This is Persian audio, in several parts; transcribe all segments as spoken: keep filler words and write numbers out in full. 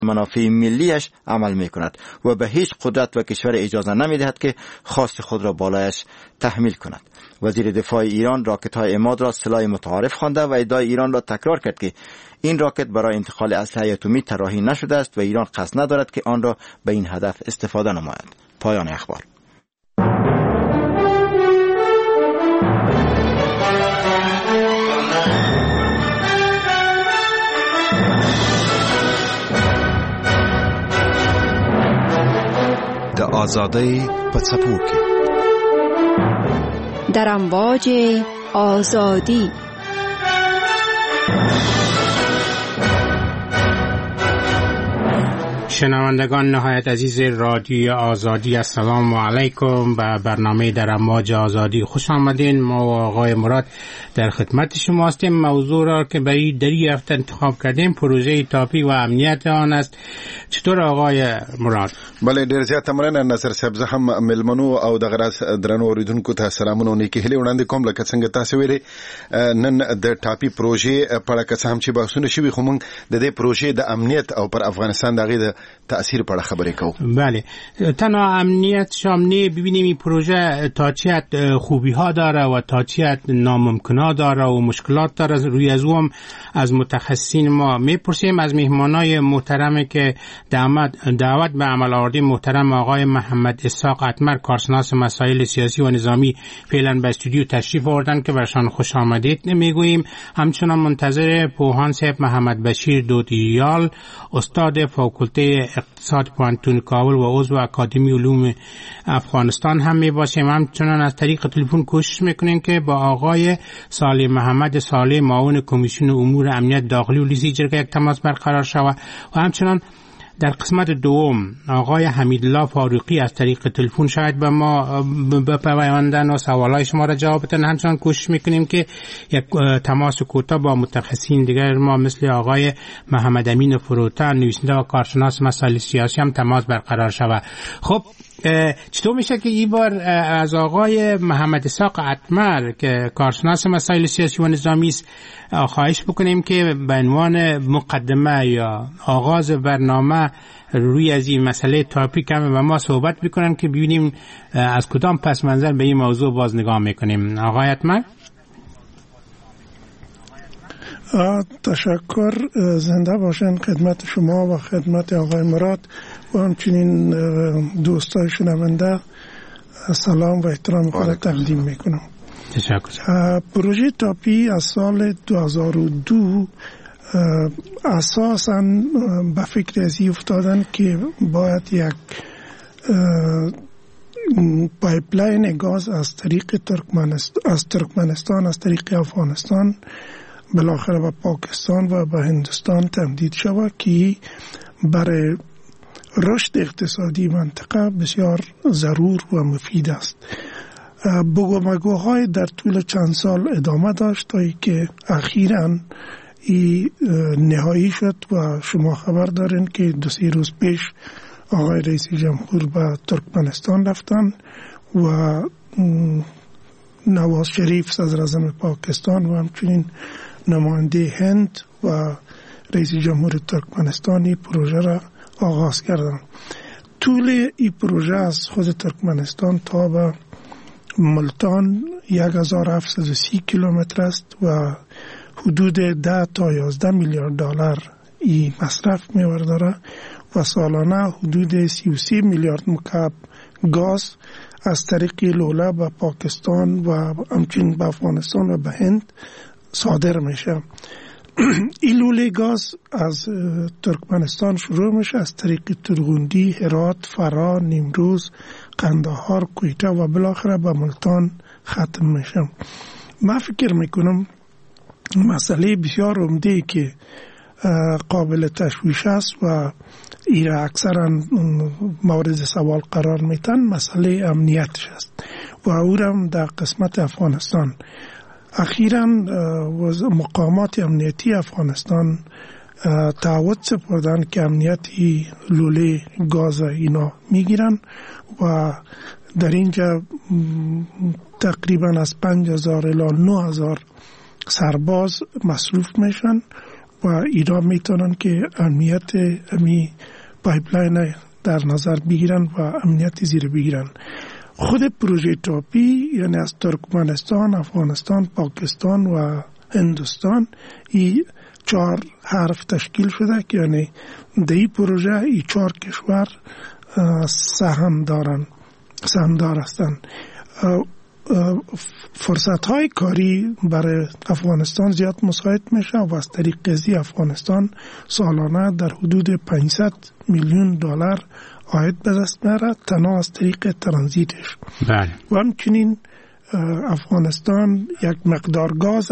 منافع ملیش عمل می کند و به هیچ قدرت و کشور اجازه نمی دهد که خواست خود را بالایش تحمیل کند. وزیر دفاع ایران راکت های عماد را سلاح متعارف خوانده و ادعای ایران را تکرار کرد که این راکت برای انتقال اسلحه اتمی طراحی نشده است و ایران قصد ندارد که آن را به این هدف استفاده نماید. پایان اخبار. د آزادۍ په څپو کې در امواج آزادی. شنوندگان نهایت عزیز رادیو آزادی، السلام علیکم. به برنامه در امواج آزادی خوش آمدین. ما و آقای مراد در خدمت شما هستیم. موضوع را که برای دری هفته انتخاب کردیم پروژه تاپی و امنیت آن است. چطور آقای مراد؟ بله، ډیر زیات مننه نصر صاحب. زه هم ملمنو او د غراس درنو اوریدونکو ته سلامونه نیکی هیله وړاندې کوم. لکه څنګه تاسو ویلي نن د ټاپی پروژې په اړه که هم چې بحثونه شوي، خو موږ د دې پروژې د امنیت او پر افغانستان دغه د تأثیر په اړه خبرې کوو. بله، تنها امنیت شامنی ببینیم این پروژه تا چه حد خوبی ها داره و تا چه حد ناممکنات داره و مشکلات داره. روی از اون از متخصصین ما میپرسیم. از مهمانای محترمی که دعوت دعوت به عمل آوردی محترم آقای محمد اسحاق اتمر، کارشناس مسائل سیاسی و نظامی، فعلا به استودیو تشریف آوردن که برشان خوش آمدید میگوییم. همچنان منتظر پوهان صاحب محمد بشیر دودیال، استاد فاکولته اقتصاد پوهنتون کابل و عضو اکادمی علوم افغانستان هم می باشیم. همچنان از طریق تلفن کوشش میکنیم که با آقای صالح محمد صالح، معاون کمیسیون امور امنیت داخلی و لیزی جرگه یک تماس برقرار شود و همچنان در قسمت دوم آقای حمیدالله فاروقی از طریق تلفن شاید به ما بپیوندن و سوالای شما را جواب بدن. همچنان کوشش میکنیم که یک تماس کوتاه با متخصصین دیگر ما مثل آقای محمد امین فروتن، نویسنده و کارشناس مسائل سیاسی هم تماس برقرار شود. خب چطور میشه که این بار از آقای محمد اسحاق اتمر که کارشناس مسائل سیاسی و نظامی است خواهش بکنیم که به عنوان مقدمه یا آغاز برنامه روی از این مسئله تاپی کم و ما صحبت بکنیم که ببینیم از کدام پس منظر به این موضوع باز نگاه میکنیم. آقای اتمر. تشکر. زنده باشین خدمت شما و خدمت آقای مراد و همچنین دوستای شنونده سلام و احترام خود تقدیم میکنم. تشکر. پروژه تاپی از سال دو هزار و دو اساساً به فکر ازی افتادن که باید یک پایپلاین گاز از طریق ترکمنستان از ترکمنستان از طریق افغانستان بالاخره به پاکستان و به هندوستان تمدید شود که برای رشد اقتصادی منطقه بسیار ضرور و مفید است. بگومگوهای در طول چند سال ادامه داشت تا که اخیراً ای نهایی شد و شما خبر دارین که دو سه روز پیش آقای رئیس جمهور به ترکمنستان رفتن و نواز شریف صدر اعظم پاکستان و همچنین نماینده هند و رئیس جمهور ترکمنستانی پروژه را آغاز کردن. طول این پروژه از خود ترکمنستان تا به ملتان یک هزار و هفتصد و سی کیلومتر است و حدود ده تا یازده میلیارد دلار ای مصرف می‌ورداره و سالانه حدود سی و سه میلیارد مکعب گاز از طریق لوله به پاکستان و همچنین به افغانستان و به هند صادر میشه. این لوله گاز از ترکمنستان شروع میشه، از طریق ترغوندی، هرات، فرا، نیمروز، قندهار، کویته و بالاخره به ملتان ختم میشه. من فکر میکنم مسئله بسیار عمده که قابل تشویش است و ایره اکثرا مورد سوال قرار میتن مسئله امنیتش است و اونم در قسمت افغانستان. اخیراً مقامات امنیتی افغانستان تعهد سپردن که امنیتی لوله گاز اینا میگیرن و در اینجا تقریبا از پنج هزار الی نه هزار سرباز مصروف میشن و اینا میتونن که امنیت امی پایپلاین در نظر بگیرن و امنیت زیر بگیرن. خود پروژه تاپی یعنی از ترکمنستان، افغانستان، پاکستان و هندوستان این چهار حرف تشکیل شده که یعنی در این پروژه این چهار کشور سهم دارن سهمدار هستند. فرصت های کاری برای افغانستان زیاد مساعد میشه و از طریق قضیه افغانستان سالانه در حدود پانصد میلیون دلار عاید به دست میاره تنها از طریق ترانزیتش. بله. و همچنین افغانستان یک مقدار گاز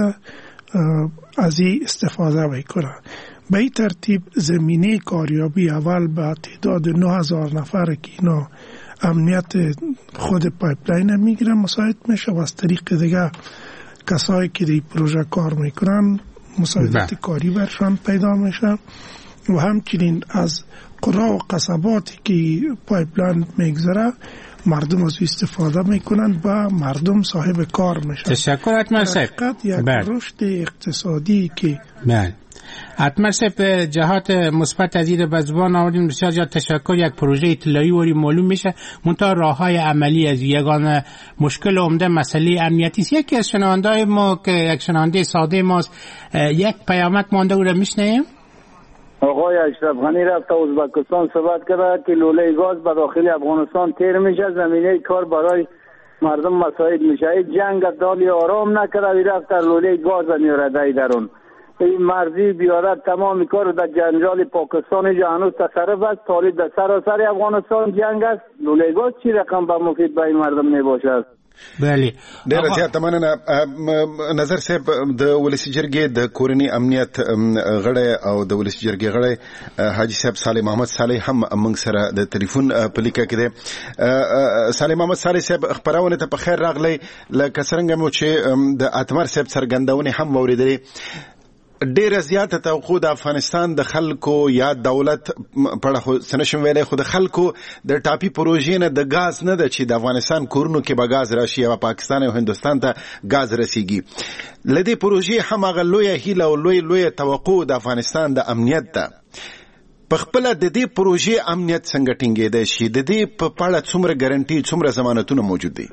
از این استفاده میکنه. به این ترتیب زمینه کاریابی اول به تعداد نه هزار نفر که اینا امنیت خود پایپلاین میگیرن مساعد میشه و از طریق دیگه کسایی که دی پروژه کار میکنن مساعدت کاری برشان پیدا میشه و همچنین از قرا و قصباتی که پایپلاین میگذره مردم از استفاده میکنن و مردم صاحب کار میشن. تشکر اتمر صاحب. یک رشد اقتصادی که بله اتمر صاحب جهات مثبت از این به زبان آوردیم. بسیار زیاد تشکر. یک پروژه اطلاعی وری معلوم میشه منتها راههای عملی از یگانه مشکل عمده مسئله امنیتی است. یکی از شنونده‌های ما که یک شنونده ساده ماست یک پیامک مانده او را میشنیم. آقای اشرف غنی رفت ازبکستان صحبت کرده که لوله گاز به داخل افغانستان تیر میشه، زمینه کار برای مردم مساعد میشه. این جنگ دالی آرام نکرده وی رفت در لوله گاز میاره دای درون این مرزی بیاره تمام کار در جنجال پاکستان جهانوز تصرف است. طالب در سراسر افغانستان جنگ است. لوله گاز چی رقم به مفید به این مردم نباشه؟ بله ډیر زیات مننه نظر صاحب د ولسی جرګې د کورنی امنیت غړی او د ولسی جرګې غړی حاجی صاحب صالح محمد صالح هم موږ سره د ټلیفون په لیکه کې دی. صالح محمد صالح صاحب خبرونه ته په خیر راغلی. لکه څنګه مو چې د اتمر صاحب څرګندونه هم اوریدلې ډیر زیاته توقع د افغانستان د خلکو یا دولت په سنشم ویلې خو د خلکو د ټاپي پروژې نه د غاز نه د چې د افغانستان کورونو کې به غاز راشي او پاکستان او هندستان ته غاز رسیږي. لدې پروژې هم هغه لوی هیله او لوی لوی توقع د افغانستان د امنیت ته په خپل د دې پروژې امنیت څنګه ټینګېدای شي؟ د دې په اړه څومره ګارانټي څومره ضمانتونه موجود دي؟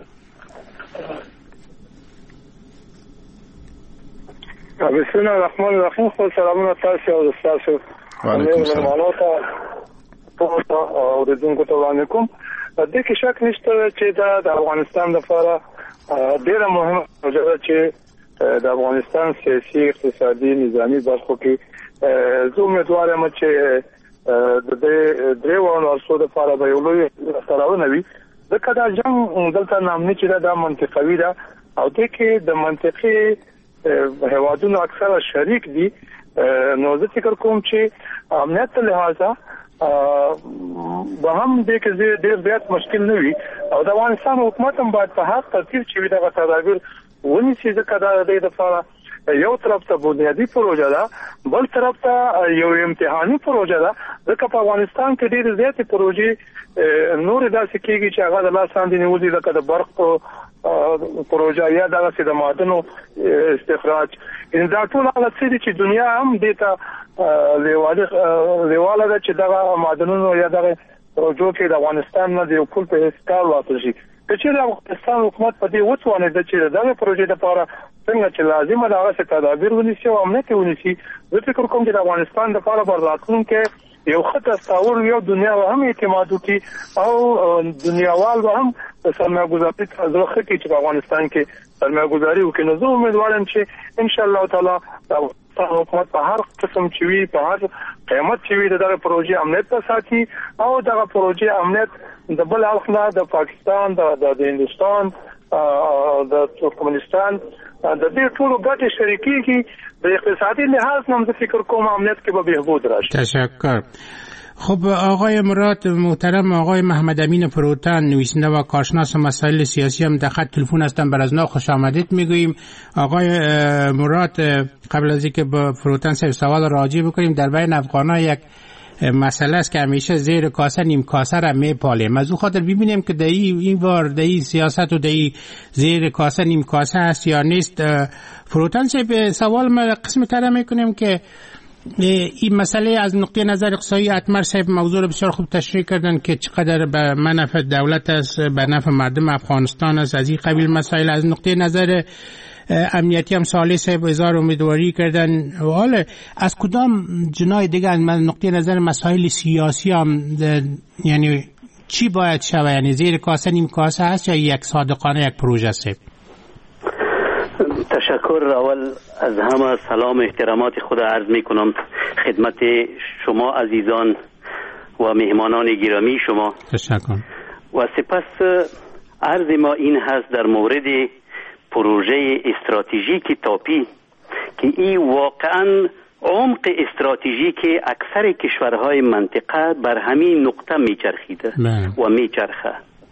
بسم الله الرحمن الرحیم. خو سلامونه تاسو او تاسو وعلیکم السلام او د دې کوته وړاندې کوم. د دې کې شک نشته چې د افغانستان لپاره ډیره مهمه پروژه ده چې د افغانستان سیاسي اقتصادي نظامی برخو کې زه امیدوار یم چې د دې دریو ورسو لپاره به یو لوی سرونه وي. ځکه دا جنگ دلته نامني چې دا منطقوي ده او د کې د منطقي هوادونو اکثره شریک دي. نو زه فکر کوم چې امنیت لحاظه به هم د کې ډېر زیات مشکل نه وي او د افغانستان حکومت هم باید په هر ترتیب چې وي دغه تدابیر ونیسي. ځکه دا د دې لپاره یو طرف ته بنیادی پروژه ده، بل طرف ته یو امتحاني پروژه ده. ځکه په افغانستان کې ډېر زیاتې پروژې نور داسې کېږي چې هغه د لاس باندې نیولې، لکه د برق پروژه یا دغسې د معدنو استخراج. دا ټول هغه څه دي چې دنیا هم دې ته لیواله ده چې دغه معدنونو یا دغه پروژو کې د افغانستان نه د یو پول په حیث کار واخیستل شي. که چېرې افغانستان حکومت په دې وتوانېده چې د دغه پروژې لپاره څنګه چې لازمه ده هغسې تدابیر ونیسي او امنیت یې ونیسي، زه فکر کوم چې د افغانستان لپاره به راتلونکی یو ښه تصور یو دنیا به هم اعتماد وکړي او دنیاوال به هم سرمایه ګذاري ته زړه ښه کړي چې په افغانستان کې سرمایه ګذاري وکړي. نو زه امیدوار یم چې انشاءالله تعالی د افغانستان حکومت په هر قسم چې وي، په هر قیمت چې وي، د دغه پروژې امنیت به ساتي او دغه پروژې امنیت د بل اړخ نه د پاکستان د هندوستان د ترکمنستان د دې ټولو ګټې شریکېږي. د اقتصادي لحاظ نه زه فکر کوم امنیت کې به بهبود راشي. تشکر. خب آقای مراد محترم، آقای محمد امین فروتن نویسنده و کارشناس مسائل سیاسی هم در خط تلفن هستن، بر از نا خوش آمدید میگوییم. آقای مراد، قبل از اینکه با فروتن صاحب سوال راجع بکنیم، در بین افغان‌ها یک مسئله است که همیشه زیر کاسه نیم کاسه را میپالیم. از او خاطر ببینیم که در این وار در این سیاست و در این زیر کاسه نیم کاسه است یا نیست. فروتن صاحب، سوال ما قسم تره میکنیم که این مسئله از نقطه نظر اقتصادی اتمر صاحب موضوع رو بسیار خوب تشریح کردن که چقدر به منفع دولت است، به نفع مردم افغانستان است. از این قبیل مسائل از نقطه نظر امنیتی هم صالح صاحب اظهار امیدواری کردن. و حالا از کدام جنای دیگه از نقطه نظر مسائل سیاسی هم یعنی چی باید شود؟ یعنی زیر کاسه نیم کاسه هست یا یک صادقانه یک پروژه است؟ تشکر. اول از همه سلام احترامات خود عرض می کنم خدمت شما عزیزان و مهمانان گرامی شما. تشکر. و سپس عرض ما این هست در مورد پروژه استراتژیک تاپی که این واقعا عمق استراتژیک اکثر کشورهای منطقه بر همین نقطه میچرخیده و میچرخه.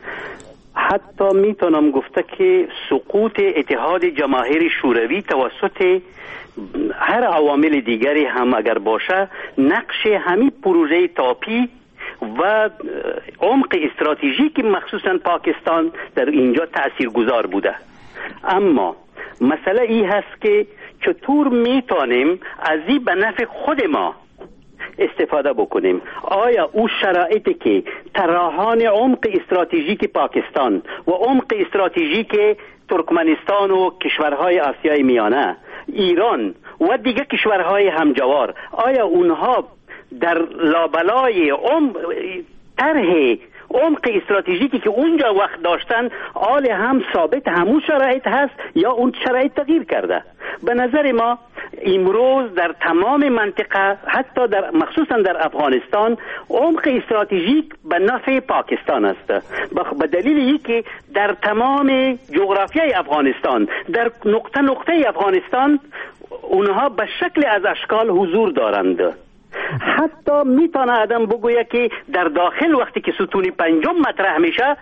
حتی میتونم گفته که سقوط اتحاد جماهیر شوروی توسط هر عوامل دیگری هم اگر باشه، نقش همین پروژه تاپی و عمق استراتژیک مخصوصا پاکستان در اینجا تاثیرگذار بوده. اما مسئله ای هست که چطور میتونیم از این به نفع خود ما استفاده بکنیم. آیا او شرایطی که طراحان عمق استراتژیک پاکستان و عمق استراتژیک ترکمنستان و کشورهای آسیای میانه، ایران و دیگر کشورهای همجوار، آیا اونها در لابلای عمق طرح عمق استراتژیکی که اونجا وقت داشتن آل هم ثابت همون شرایط هست یا اون شرایط تغییر کرده؟ به نظر ما امروز در تمام منطقه، حتی در مخصوصا در افغانستان، عمق استراتژیک به نفع پاکستان است، به دلیل اینکه در تمام جغرافیای افغانستان، در نقطه نقطه افغانستان اونها به شکل از اشکال حضور دارند. حتی میتونه آدم بگویه که در داخل وقتی که ستون پنجم مطرح میشه،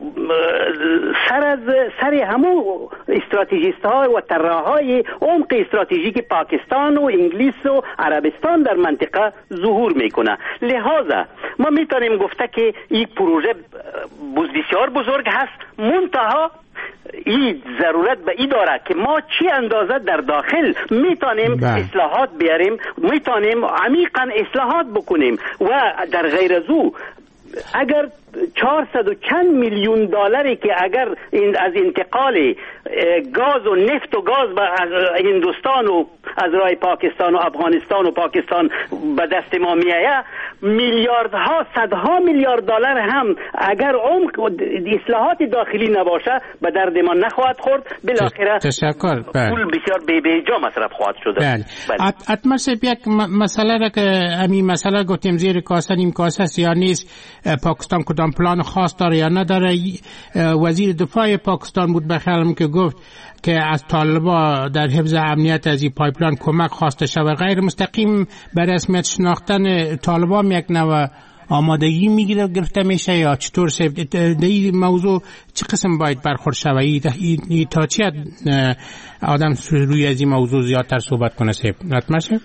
سر از سر همون استراتژیست ها و طراحای عمق استراتژیک پاکستان و انگلیس و عربستان در منطقه ظهور میکنه. لہذا ما میتونیم گفته که این پروژه بسیار بزرگ هست، منتها این ضرورت به این داره که ما چی اندازه در داخل میتونیم اصلاحات بیاریم، میتونیم عمیقا اصلاحات بکنیم و در غیر از او اگر چهارصد و چند میلیون دلاری که اگر این از انتقال گاز و نفت و گاز به هندوستان و از راه پاکستان و افغانستان و پاکستان به دست ما میآید، میلیاردها صدها میلیارد دلار هم اگر عمق اصلاحات داخلی نباشه به درد ما نخواهد خورد. بالاخره تشکر. پول بسیار بی بی جا مصرف خواهد شده. بله. حتما یک مسئله را که همین مسئله گفتیم زیر کاسه نیم کاسه است یا نیست، پاکستان کدام پلان خاص داره یا نداره. وزیر دفاع پاکستان بود بخیالم که گفت که از طالبا در حفظ امنیت از این پایپلاین کمک خواسته شود. غیر مستقیم به رسمیت شناختن طالبا یک نوع آمادگی میگیره گرفته میشه یا چطور؟ در این موضوع چه قسم باید برخورد شود؟ تا چی آدم روی از این موضوع زیادتر صحبت کنه؟ حتما شه؟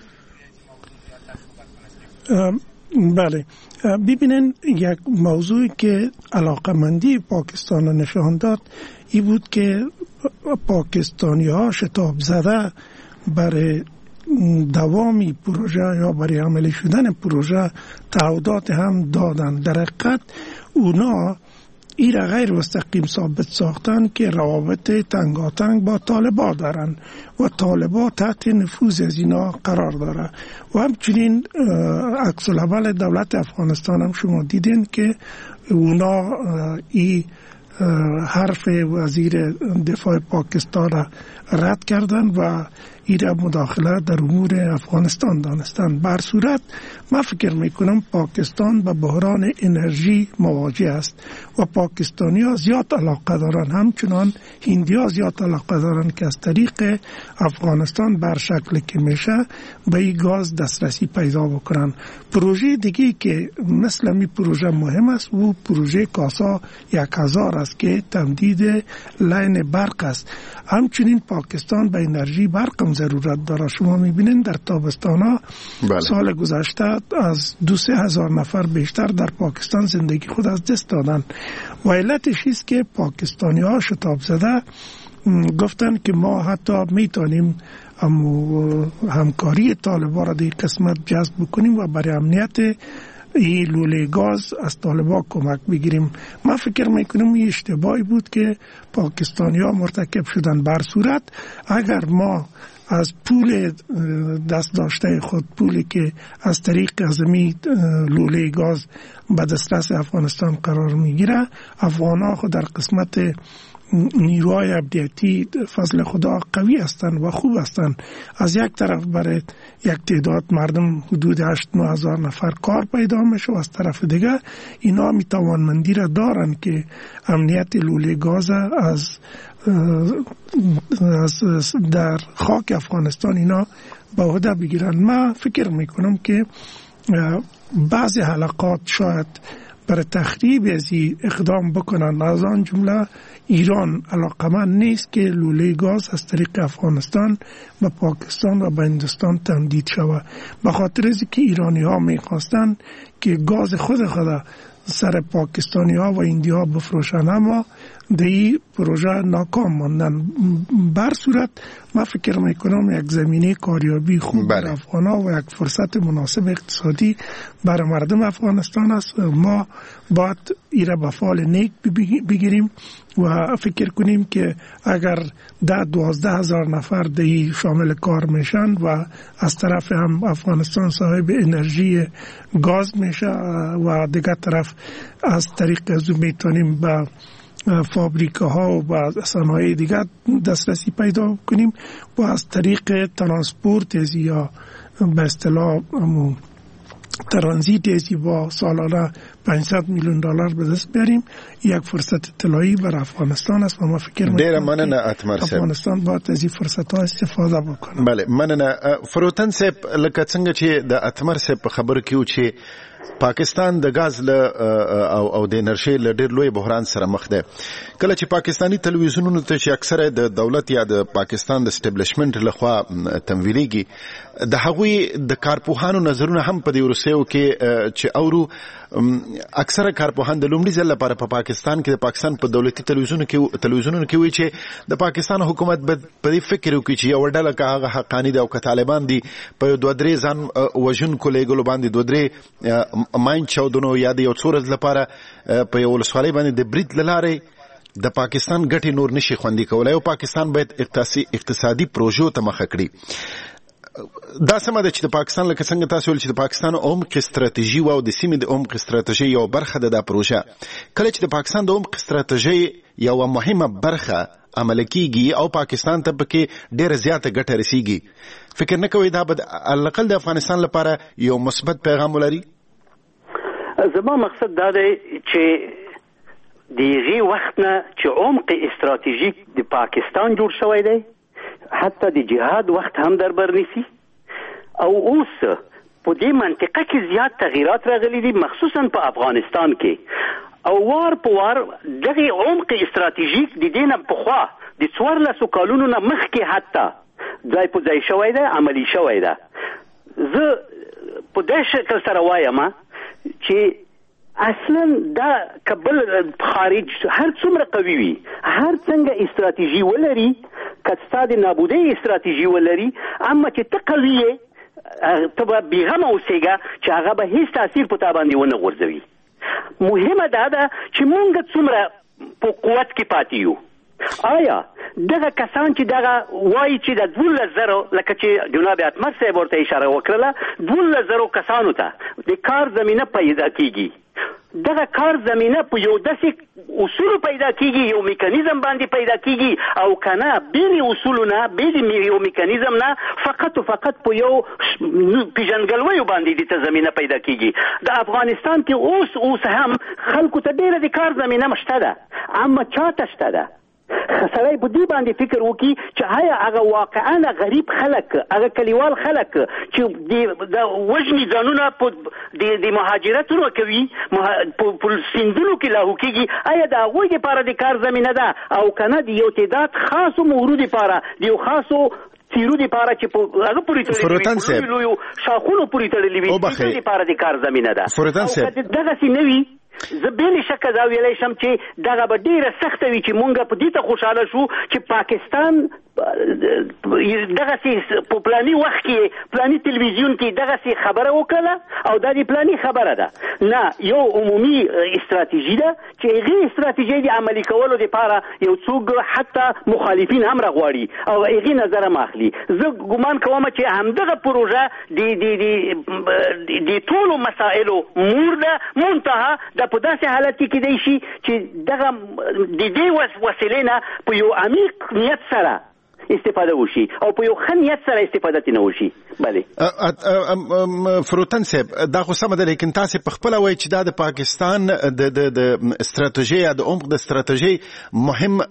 بله، ببینن یک موضوعی که علاقمندی پاکستان نشان داد این بود که پاکستانی ها شتاب زده برای دوامی پروژه یا برای عملی شدن پروژه تعهدات هم دادن. در حقیقت اونا این را غیر مستقیم ثابت ساختن که روابط تنگاتنگ با طالبا دارن و طالبا تحت نفوذ از اینا قرار داره. و همچنین عکس العمل دولت افغانستان هم شما دیدین که اونا این حرف وزیر دفاع پاکستان را رد کردن و این مداخله در امور افغانستان دانستن. بر صورت من فکر میکنم پاکستان به بحران انرژی مواجه است و پاکستانی ها زیاد علاقه دارن، همچنان هندی ها زیاد علاقه دارن که از طریق افغانستان بر شکل که میشه به این گاز دسترسی پیدا بکنن. پروژه دیگه که مثل می پروژه مهم است و پروژه کاسا یک هزار است که تمدید لاین برق است. همچنین پاکستان به انرژی برق هم ضرورت داره. شما میبینین در تابستان ها بله. سال گذشته از دو سه هزار نفر بیشتر در پاکستان زندگی خود از دست دادن و علتش است که پاکستانی ها شتاب زده گفتن که ما حتی میتونیم امو همکاری طالبان را در قسمت جذب بکنیم و برای امنیت این لوله گاز از طالبان کمک بگیریم. من فکر میکنم این اشتباهی بود که پاکستانی ها مرتکب شدن. بر صورت اگر ما از پول دست داشته خود، پولی که از طریق ازمی لوله گاز به دسترس افغانستان قرار میگیره، افغان ها خود در قسمت نیروهای امنیتی فضل خدا قوی هستند و خوب هستند. از یک طرف برای یک تعداد مردم حدود هشت نه هزار نفر کار پیدا میشه و از طرف دیگه اینا می توانمندی را دارن که امنیت لوله گاز از از در خاک افغانستان اینا به عهده بگیرن. من فکر میکنم که بعضی حلقات شاید برای تخریب از اقدام بکنن. از آن جمله ایران علاقمند نیست که لوله گاز از طریق افغانستان به پاکستان و به هندوستان تمدید شود، به خاطر از که ایرانی ها میخواستن که گاز خود خود سر پاکستانی ها و هندی ها بفروشن، اما در این پروژه ناکام ماندن. بر صورت من فکر میکنم یک زمینه کاریابی خوب برای افغان ها و یک فرصت مناسب اقتصادی برای مردم افغانستان است. ما باید ایره به فال نیک بگیریم و فکر کنیم که اگر ده دوازده هزار نفر دهی شامل کار میشن و از طرف هم افغانستان صاحب انرژی گاز میشه و دیگر طرف از طریق از میتونیم به فابریکاها و با صنایع دیگر دسترسی پیدا کنیم و از طریق ترانسپورت ازی یا به اصطلاح ترانزیت ازی با سالانه پانصد میلیون دلار به دست بیاریم. یک فرصت طلایی برای افغانستان است و ما فکر می‌کنم افغانستان باید از این فرصت ها استفاده بکنه. بله مننه. فروتن صاحب، لکه څنګه چې د اتمر صاحب په خبر کې و چې پاکستان د غاز له او او د انرژي له ډېر لوی بحران سره مخ ده. کله چې پاکستانی تلویزیونونو ته چې اکثره د دولت یا د پاکستان د اسټابلیشمنت لخوا تمویلېږي، د هغوی د کارپوهانو نظرونه هم په دې ورسېو کې چې اورو اکثره کارپوهان د لومړي ځل لپاره په پاکستان کې د پاکستان په دولتي تلویزیونونو کې تلویزیونونو کې وایي چې د پاکستان حکومت به په دې فکر وکړي چې یو ډله که هغه حقاني ده او که طالبان دي په دوه درې ځان وژونکو لېږلو باندې دوه درې ماین چاودنو یا د یو څو ورځې لپاره په یو ولسوالۍ باندې د برید له لارې د پاکستان ګټې نور نشي خوندي کولی او پاکستان باید اقتصادي پروژو ته مخه کړي. دا سمه ده چې د پاکستان لکه څنګه تاسو ویل چې د پاکستان عمق استراتیژي او د سیمې د عمق استراتیژي یو برخه ده دا پروژه. کله چې د پاکستان د عمق استراتیژي یو مهمه برخه عمل کیږي او پاکستان ته پکې ډېر زیاته ګټه رسیږي، فکر نه کوئ دا به الاقل د افغانستان لپاره یو مثبت پیغام ولري؟ زما مقصد دا دی چې دیغه وخت نه چې عمق استراتیژیک د پاکستان جوړ شوی دی، حتی د جهاد وخت هم در بر نیسی او اوس په دې منطقه کې زیات تغییرات راغلي دي، مخصوصا په افغانستان کې. او وار په وار دغه عمق استراتیژیک د دې نه پخوا د څوارلسو کالونو نه مخکې حتی ځای په ځای شوی دی، عملي شوی دی. زه په دې شکل سره وایم چې اصلا دا کبل خارج هر څومره قوي وي، هر څنګه استراتیژي ولري، کستا د نابودۍ استراتیژي ولري، اما چې ته قوي یې ته به بېغمه اوسېږه چې هغه به هېڅ تاثیر په تا باندې ونه غورځوي. مهمه دا ده چې مونږ څومره په قوت کې پاتې یو. آیا دغه کسان چې دغه وایي چې د دولس زرو لکه چې جناب اتمر صاحب ورته اشاره وکړله، دولس زرو کسانو ته د کار زمینه پیدا کیږي، دغه کار زمینه په یو داسې اصول پیدا کیږي، یو میکانیزم باندې پیدا کیږي، او کنه بین اصولونه بین یو میکانیزم نه فقط او فقط په یو پیژنګلوي باندې د زمینه پیدا کیږي. د افغانستان کې اوس اوس هم خلکو ته ډیره د کار زمینه مشته ده، اما چاته شته ده؟ سړی په دې باندې فکر وکړي چې آیا هغه واقعا غریب خلک، هغه کلیوال خلک چې د وژنې ځانونه د مهاجرتونو کوي، په سیندونو کې لاهو کېږي، آیا د هغوی دپاره د کار زمینه ده او که نه د یو تعداد خاصو مورو دپاره د یو خاصو تیرو دپاره چې په هغه پورې تړلي وي، په لویو شاخونو پورې تړلي وي، د دې دپاره د کار زمینه ده. او که دغسې نه وي زه بې شکه دا ویلی شم چې دغه به ډېره سخته وي چې مونږ په دې ته خوشحاله شو چې پاکستان دغسې په پلاني وخت کې پلاني تلویزیون کې دغسې خبره وکړه او دا د پلاني خبره ده نه یو عمومي استراتیژي ده چې هغې استراتیژۍ د عملي کولو دپاره یو څوک حتی مخالفین هم راغواړي او هغې نظر هم اخلي. زه ګمان کوم چې همدغه پروژه د ټولو مسایلو مور ده منتها د په داسې حالت کې کیدی شي چې دغه د دې وسیلې نه په یو عمیق نیت سره استفاده وشي او په یو ښه نیت سره استفاده ترې نه وشي. بلې فروتن صاحب دا خو سمه ده لیکن تاسې په خپله وایي چې دا د پاکستان د استراتیژۍ یا د عمق د استراتیژۍ مهم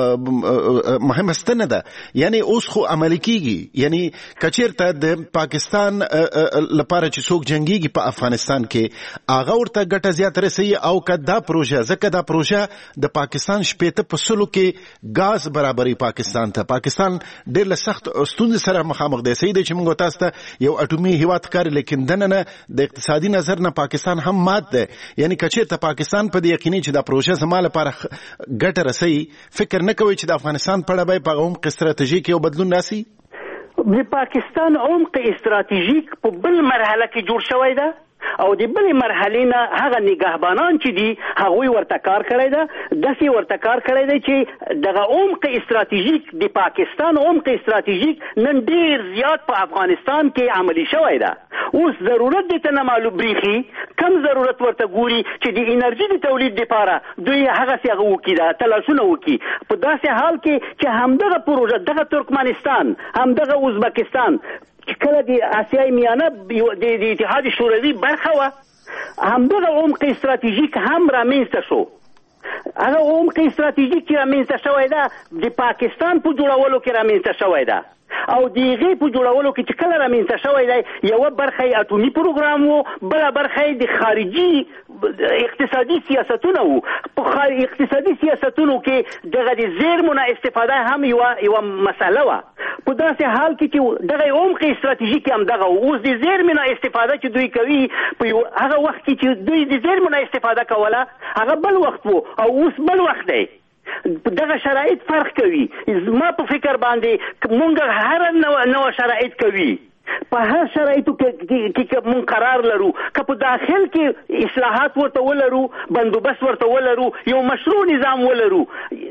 مهمه ستنه ده یعنی اوس خو عملي کیږي یعنی که چېرته د پاکستان لپاره چې څوک جنګیږي په افغانستان کې هغه ورته ګټه زیات رسوي او که دا پروژه ځکه دا پروژه د پاکستان شپېته په سلو کې ګاز برابري پاکستان ته پاکستان ډېر له سخت ستونزې سره مخامخ دی. صحیح دی چې موږ تاسو ته یو اټومي هیواد ښکاري لیکن دننه د اقتصادي نظر نه پاکستان هم مات دی. یعنی که چېرته پاکستان په دې یقیني چې دا پروژه زما لپاره ګټه رسوي فکر نه کوي چې د افغانستان په اړه به په عمق استراتیژیک یو بدلون راسي؟ د پاکستان عمق استراتیژیک په بل مرحله کې جوړ شوی ده او د بلې مرحلې نه هغه نگهبانان چې دي هغوی ورته کار کړی ده داسې ورته کار کړی دی چې دغه عمق استراتیژیک د پاکستان عمق استراتیژیک نن ډېر زیات په افغانستان کې عملي شوی ده. اوس ضرورت دې ته نه معلوم بریښي کم ضرورت ورته ګوري چې د انرژي د تولید دپاره دوی هغسې هغه وکړي ده تلاشونه وکړي په داسې حال کې چې همدغه پروژه دغه ترکمنستان همدغه ازبکستان چې کله د آسیای میانه د اتحاد شوروي برخه وه همدغه عمق استراتیژیک هم رامنځته شو. هغه عمق استراتیژیک چې رامنځته شوی ده د پاکستان په جوړولو کې رامنځته شوی ده او د هغې په جوړولو کې چې کله رامنځته شوی دی یوه برخه یې اټومي پروګرام و بله برخه یې د خارجي اقتصادي سیاستونه وو. په اقتصادي سیاستونو کې دغه د زیرمو نه استفاده هم یوه یوه مسله وه. په داسې حال کې چې دغه عمق استراتیژیک هم دغه اوس د زیرمې نه استفاده چې دوی کوي په هغه وخت کې چې دوی د زیرمو نه استفاده کوله هغه بل وخت وو او اوس بل وخت دی. دغه شرایط فرق کوي. زما په فکر باندې مونږ هر نوع شرایط کوي په هر شرایطو کې مونږ قرار لرو که په داخل کې اصلاحات ورته ولرو بندوبست ورته ولرو یو مشروع نظام ولرو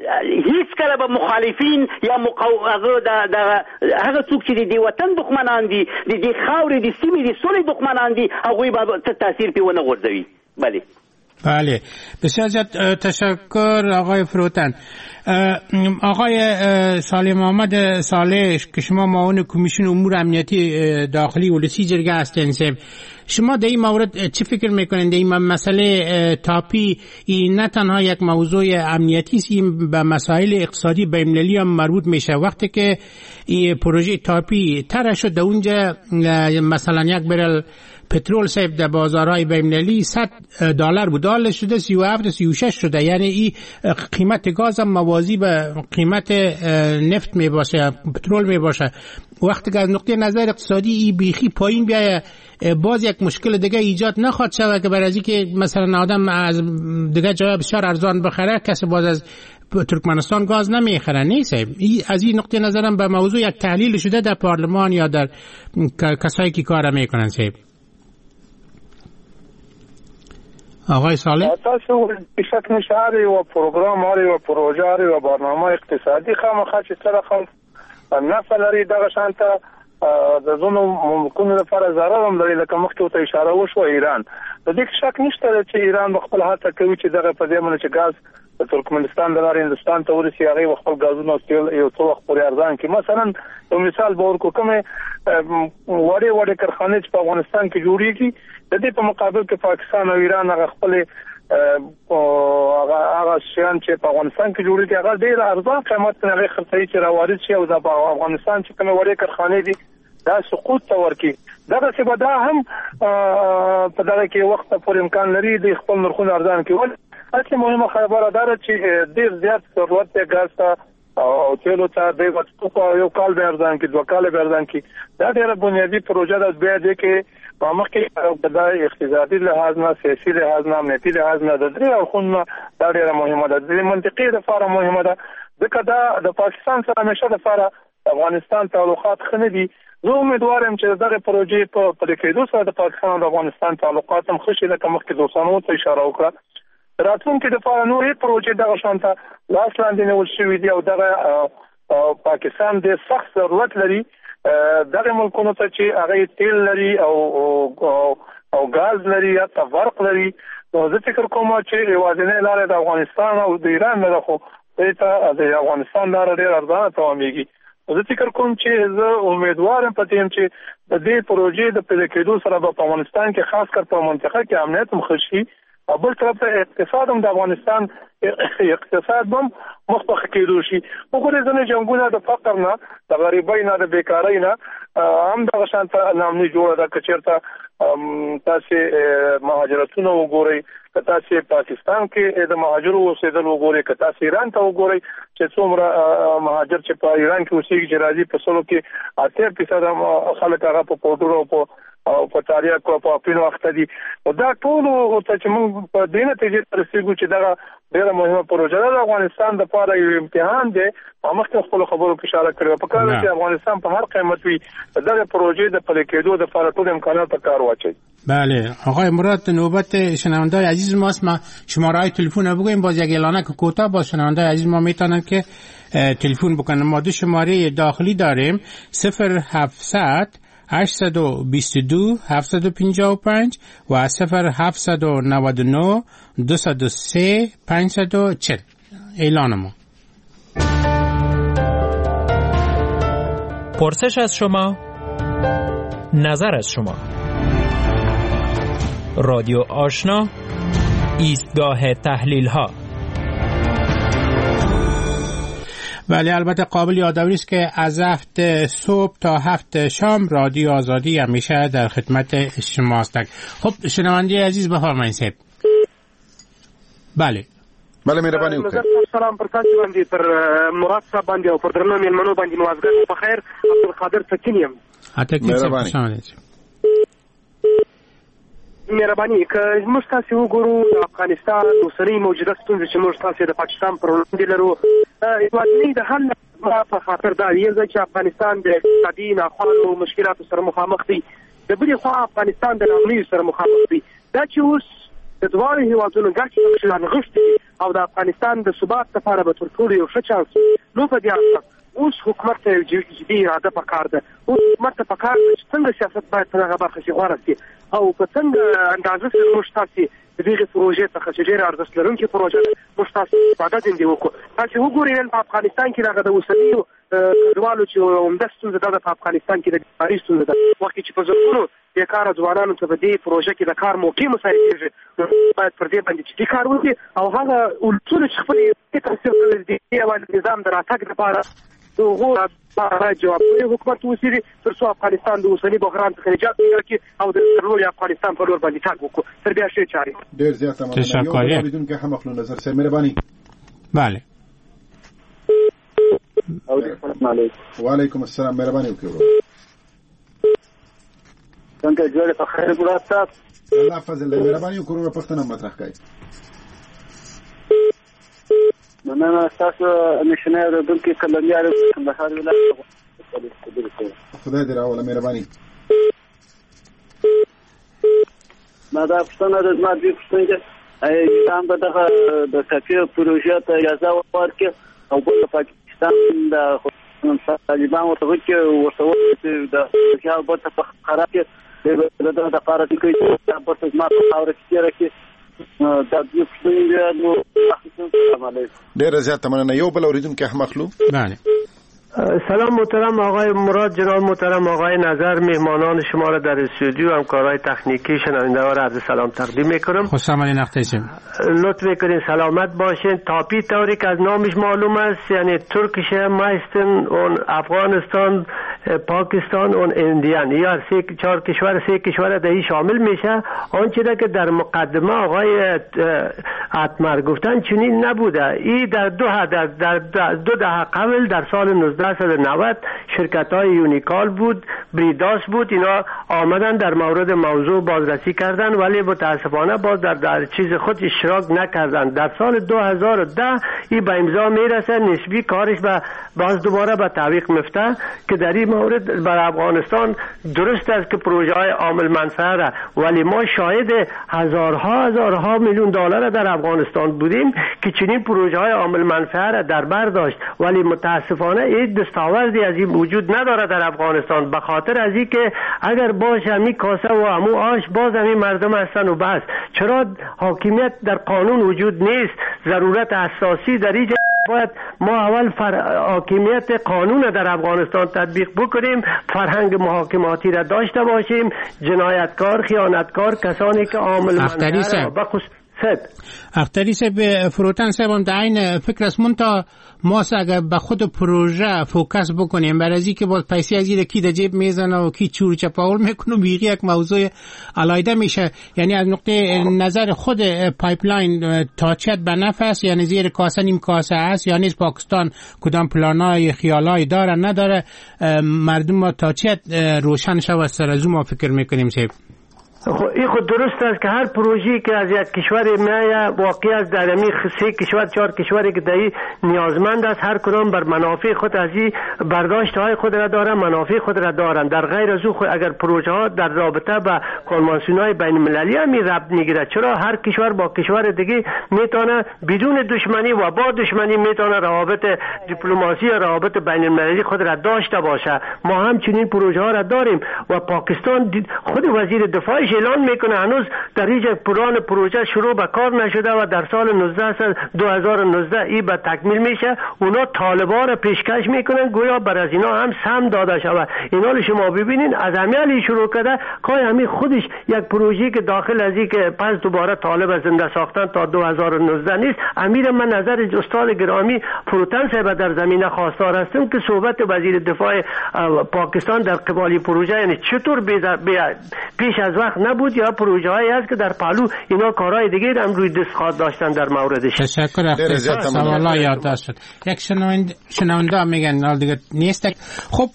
هیڅ کله به مخالفین یا هغه هغه څوک چې د وطن دښمنان دي د دې خاورې د سیمې د سولې دښمنان دي هغوی به څه تاثیر پرې ونه غورځوي. بله بله بسیار زیاد تشکر آقای فروتن. آقای صالح محمد صالح که شما معاون کمیسیون امور امنیتی داخلی ولسی جرگه هستین شما در این مورد چی فکر میکنید؟ این مسئله تاپی این نه تنها یک موضوع امنیتی است این به مسائل اقتصادی بین‌المللی هم مربوط میشه. وقتی که این پروژه تاپی طرح شد در اونجا مثلا یک برل پترول صاحب در بازارهای بین‌المللی صد دلار بود حالا شده سی و هفت سی و شش شده یعنی این قیمت گاز هم موازی به قیمت نفت می باشه پترول می باشه. وقتی که از نقطه نظر اقتصادی این بیخی پایین بیایه باز یک مشکل دیگه ایجاد نخواد شود که برای از که مثلا آدم از دیگه جای بسیار ارزان بخره کسی باز از ترکمنستان گاز نمیخره. نیست از این نقطه نظرم به موضوع یک تحلیل شده در پارلمان یا در کسایی که کار میکنن صاحب. آقای صالح تاسو بشک نشاری و پروگرام هاری و پروژه هاری و برنامه اقتصادی خامخا چې سره خلک نفع لري دغه شانته د ځینو ممکنو لپاره ضرر هم لري لکه مخکې ته اشاره وشوه ایران. د دې شک نشته چې ایران خپل هڅه کوي چې دغه په دې باندې چې ګاز د ترکمنستان د لارې هندوستان ته ورسي هغه خپل غازونه او تیل یو څو وخت پورې ارزان کې مثلا یو مثال به ورکو کومه وړې وړې کارخانې چې په افغانستان کې جوړیږي د دې په مقابل کې پاکستان او ایران هغه خپل هغه شیان چې په افغانستان کې جوړیږي هغه ډېر ارزان قیمت نه خرڅوي چې راوارد شي او د افغانستان چې کومه وړې کارخانې دي دا سقوط ته ورکی دغه څه به دا هم په دغه کې وخت پورې امکان لري د خپل نرخونه ارزان کول. اصلي مهمه خبره دا ده چې ډېر زیات ضرورت دی ګاز ته او تیلو ته د یو کال به ارزان کې دوه کال به ارزان کې دا ډېره بنیادي پروژه ده بیا دې کې مخکې د اقتصادي لحاظ نه، سیاسي لحاظ نه، امنیتي لحاظ نه د درې اړخونو دا ډېره مهمه ده. د منطقې لپاره مهمه ده ځکه دا د پاکستان سره همیشه لپاره افغانستان تعلقات ښه نه دي. زه امیدوار یم چې دغه پروژې په پلي کېدو سره د پاکستان او د افغانستان تعلقات هم ښه شي، لکه مخکې دوستانو ته اشاره وکړه. راتلونکي لپاره نورې پروژې دغه شان ته لاس لاندې نیول شوي دي او دغه پاکستان د سخت ضرورت لري دغه ملکونو ته چې هغه تیل لري او او غاز لري یا برق لري. نو زه فکر کوم چې یوازینۍ لاره د افغانستان او د ایران نه ده، خو ته د افغانستان لاره ډېره ارزانه تمامېږي. زه فکر کوم چې زه امیدوار یم په دې چې د دې پروژې د پلي کېدو سره به په افغانستان کې خاص کر په منطقه کې امنیت هم ښه شي او بل طرف ته اقتصاد هم د افغانستان اقتصاد هم مخ په کېدو شي. وګورئ ځینې جنګونه د فقر نه، د غریبۍ نه، د بیکارۍ نه هم دغه شان ته نامني جوړه ده. که چېرته تاسې مهاجرتونه وګورئ، که تاسې پاکستان کې د مهاجرو اوسېدل وګورئ، که تاسې ایران ته وګورئ چې څومره مهاجر چې په ایران کې اوسېږي چې راځي په سلو کې اتیا فیصد خلک هغه په پورټونو او او په تاریخ او په اپینو وخت دي. دا ټول ته چې موږ په دې نتیجې ته رسېږو چې دا ډېره مهمه پروژه ده د افغانستان لپاره یو امتحان دی. مخکې خپل خبرو کې اشاره کړې په کار چې افغانستان په هر قیمت وي دغه پروژې د پلي کېدو لپاره ټول امکانات په کار واچوي. بله آقای مراد، نوبت شنونده‌های عزیز ماست. ما شماره‌های تلفن رو بگویم، باز یک اعلانه که کوتاه با شنونده‌های عزیز ما میتونن که تلفن بکنن. ما دو شماره داخلی داریم صفر هفتصد هشتصد و بیست و دو هفتصد و پنجاه و پنج و صفر هفتصد و نود و نه دویست و سه پانصد و چهل. اعلان ما. پرسش از شما، نظر از شما. رادیو آشنا، ایستگاه تحلیل ها. بله، البته قابل یادآوری است که از هفت صبح تا هفت شام رادیو آزادی همیشه در خدمت شماست. خب شنونده عزیز بفرمایید صاحب. بله بله مهرباني وکړئ. سلام پر تاسو باندې، پر مراد صاحب باندې او پر درنو مېلمنو باندې موافقه په خیر. عبدالقادر سکین یم. مهرباني مهرباني که موږ تاسو وګورو د افغانستان اوسنۍ موجوده ستونزې چې موږ تاسو د پاکستان پر وړاندې لرو، ایوادنی د حل په خاطر دا یو چې افغانستان د اقتصادي ناخوالو مشکلاتو سره مخامخ دی، د بلې خوا افغانستان د ناامنۍ سره مخامخ دی. دا چې اوس د دواړو هیوادونو ګډ پکې نغښتي او د افغانستان د ثبات لپاره به تر ټولو یو ښه چانس نو په دې اړه اوس حکومت ته جدي اراده پکار ده. اوس حکومت ته پکار ده چې څنګه سیاست باید په هغه برخه کې غوره شي او په څنګه اندازه سره موږ تاسو د دې پروژې څخه چې ډېر ارزښت لرونکې پروژه ده موږ تاسو استفاده دې وکړو. تاسو وګورئ نن په افغانستان کې راغله د اوسنیو کډوالو چې عمده ستونزه ده په افغانستان کې د بیکارۍ ستونزه ده. وخت چې په زړونو بیکاره ځوانانو ته په دې پروژه کې د کار موقع مساعد کېږي، باید پر دې باندې چې کار وکړي او هغه اصول چې خپل تاثیر کوي د نظام د راتګ لپاره دغه لپاره جواب حکومت وسیري تر څو افغانستان د اوسنی بحران څخه نجات وکړي او د ضروري افغانستان په لور باندې تګ وکړي. تر بیا شي چاري ډیر زیات مننه. یو بدون کې هم خپل نظر سره مهرباني. بله وعلیکم السلام، مهرباني وکړئ. څنګه جوړه په خیر مراد صاحب؟ الله فضل مهرباني وکړئ، پښتنه مطرح کړئ. مننه تاسو نشنه دونکو کلمیار کندهار ولایت. خدای دې راوله مهرباني. ما دا پښتنه د ما دې پښتنه ایران به دغه د کافي پروژې ته اجازه ورکړي او په پاکستان د طالبانو ته وکړي ورته د ځای په خراب کې د د قارت کې د پښتو ما په اوري کې راکې دا د نو ډېر زیات مننه. یو بل اوریدونکو هم اخلو. بله سلام محترم آقای مراد، جناب محترم آقای نظر، مهمانان شما را در استودیو، همکارای تکنیکی، شنونده‌ها را عرض سلام تقدیم میکنم. خوش آمدید نختیشم. لطف میکنین سلامت باشین. تاپی طوری که از نامش معلوم است یعنی ترکیش مایستن اون افغانستان پاکستان اون اندیان یا سه چهار کشور سه کشور دهی شامل میشه. آنچه که در مقدمه آقای اتمر گفتن چنین نبوده. این در دو در, در, در دو دهه قبل در سال نوزده و نود شرکت های یونیکال بود، بریداس بود، اینا آمدن در مورد موضوع بازرسی کردن ولی متاسفانه باز در, در چیز خود اشتراک نکردن. در سال دو هزار و ده این به امضا میرسه، نسبی کارش به باز دوباره به تعویق میفته که در این مورد بر افغانستان درست است که پروژه های عامل منفعه را، ولی ما شاهد هزارها هزارها میلیون دلار در افغانستان بودیم که چنین پروژه های عامل منفعه را در بر داشت، ولی متاسفانه این دستاوردی از این وجود نداره در افغانستان. به خاطر از این که اگر باشه همی کاسه و همو آش باز همی مردم هستن و بس. چرا حاکمیت در قانون وجود نیست؟ ضرورت اساسی در اینجا باید ما اول فر... حاکمیت قانون در افغانستان تطبیق بکنیم، فرهنگ محاکماتی را داشته باشیم. جنایتکار، خیانتکار، کسانی که عامل منفعه را بخصوص اختری به فروتن صاحب در این فکر است منتا ما اگر به خود پروژه فوکس بکنیم بر ازی که باز پیسی از این کی در جیب میزنه و کی چور چپاول میکنه بیغی یک موضوع علایده میشه. یعنی از نقطه نظر خود پایپلاین تاچت به نفس یعنی زیر کاسه نیم کاسه است یا نیست پاکستان کدام پلانای خیالای داره نداره مردم تاچت روشن شود سر از ما فکر میکنیم صاحب. این خود درست است که هر پروژه‌ای که از یک کشور میایه واقعی است در همین سه کشور چهار کشوری که دایی نیازمند است هر کدام بر منافع خود از این برداشت‌های خود را دارن، منافع خود را دارن. در غیر از او اگر پروژه ها در رابطه با کنوانسیون‌های بین‌المللی هم ربط میگیره، چرا هر کشور با کشور دیگه میتونه بدون دشمنی و با دشمنی میتونه روابط دیپلماسی یا روابط بین‌المللی خود را داشته باشه. ما هم چنین پروژه ها را داریم و پاکستان خود وزیر دفاع اعلان میکنه هنوز در اینجا پلان پروژه شروع به کار نشده و در سال دو هزار و نوزده ای به تکمیل میشه. اونا طالبان را پیشکش میکنن گویا بر از اینا هم سهم داده شود. اینا رو شما ببینین از همیالی شروع کرده کای همین خودش یک پروژه که داخل از این که پس دوباره طالب زنده ساختن تا دو هزار و نوزده نیست. امیر من نظر استاد گرامی فروتن صاحب در زمینه خواستار هستم که صحبت وزیر دفاع پاکستان در قبال پروژه یعنی چطور پیش از وقت نبود یا پروژه هایی هست که در پالو اینا کارهای دیگه هم روی دست خواد داشتن در موردش. تشکر اختر سوالا یادداشت شد. یک شنونده شنونده میگن حال دیگه نیست. خب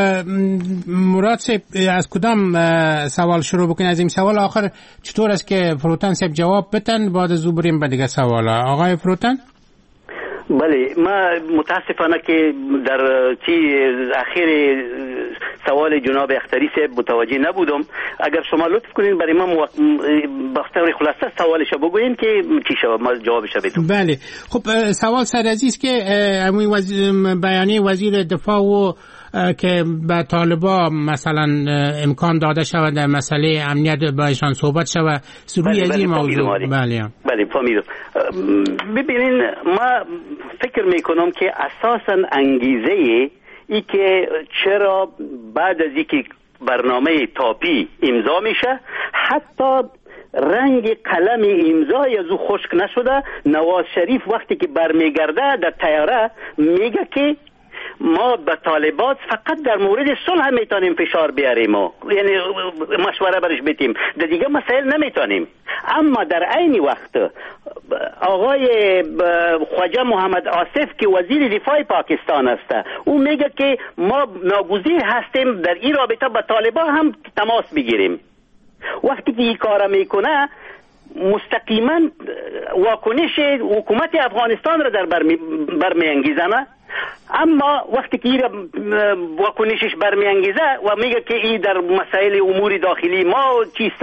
مراد صاحب از کدام سوال شروع بکنید؟ از این سوال آخر چطور است که فروتن صاحب جواب بتن بعد از او بریم به دیگه سوالا. آقای فروتن؟ بله ما متاسفانه که در چی اخیر سوال جناب اختری صاحب متوجه نبودم. اگر شما لطف کنین برای ما بخطور خلاصه سوالش بگوین که چی شود ما جوابش بدیم. بله خب سوال سرازی است که وزیر بیانیه وزیر دفاع و که به طالبا مثلا امکان داده شود در مسئله امنیت بایشان صحبت شود روی از این موضوع. بله بله فهمیدم. ببینین ما فکر میکنم که اساسا انگیزه ای که چرا بعد از اینکه برنامه تاپی امضا میشه حتی رنگ قلم امضای از او خشک نشده، نواز شریف وقتی که برمیگرده در طیاره میگه که ما به طالبات فقط در مورد صلح میتونیم فشار بیاریم و یعنی مشوره برش بدیم، در دیگه مسائل نمیتونیم. اما در عین وقت آقای خواجه محمد آصف که وزیر دفاع پاکستان است او میگه که ما ناگزیر هستیم در این رابطه با طالبان هم تماس بگیریم. وقتی که این کار میکنه مستقیما واکنش حکومت افغانستان را در برمی انگیزه. اما وقتی که این واکنشش برمیانگیزه و میگه که این در مسائل امور داخلی ما چیست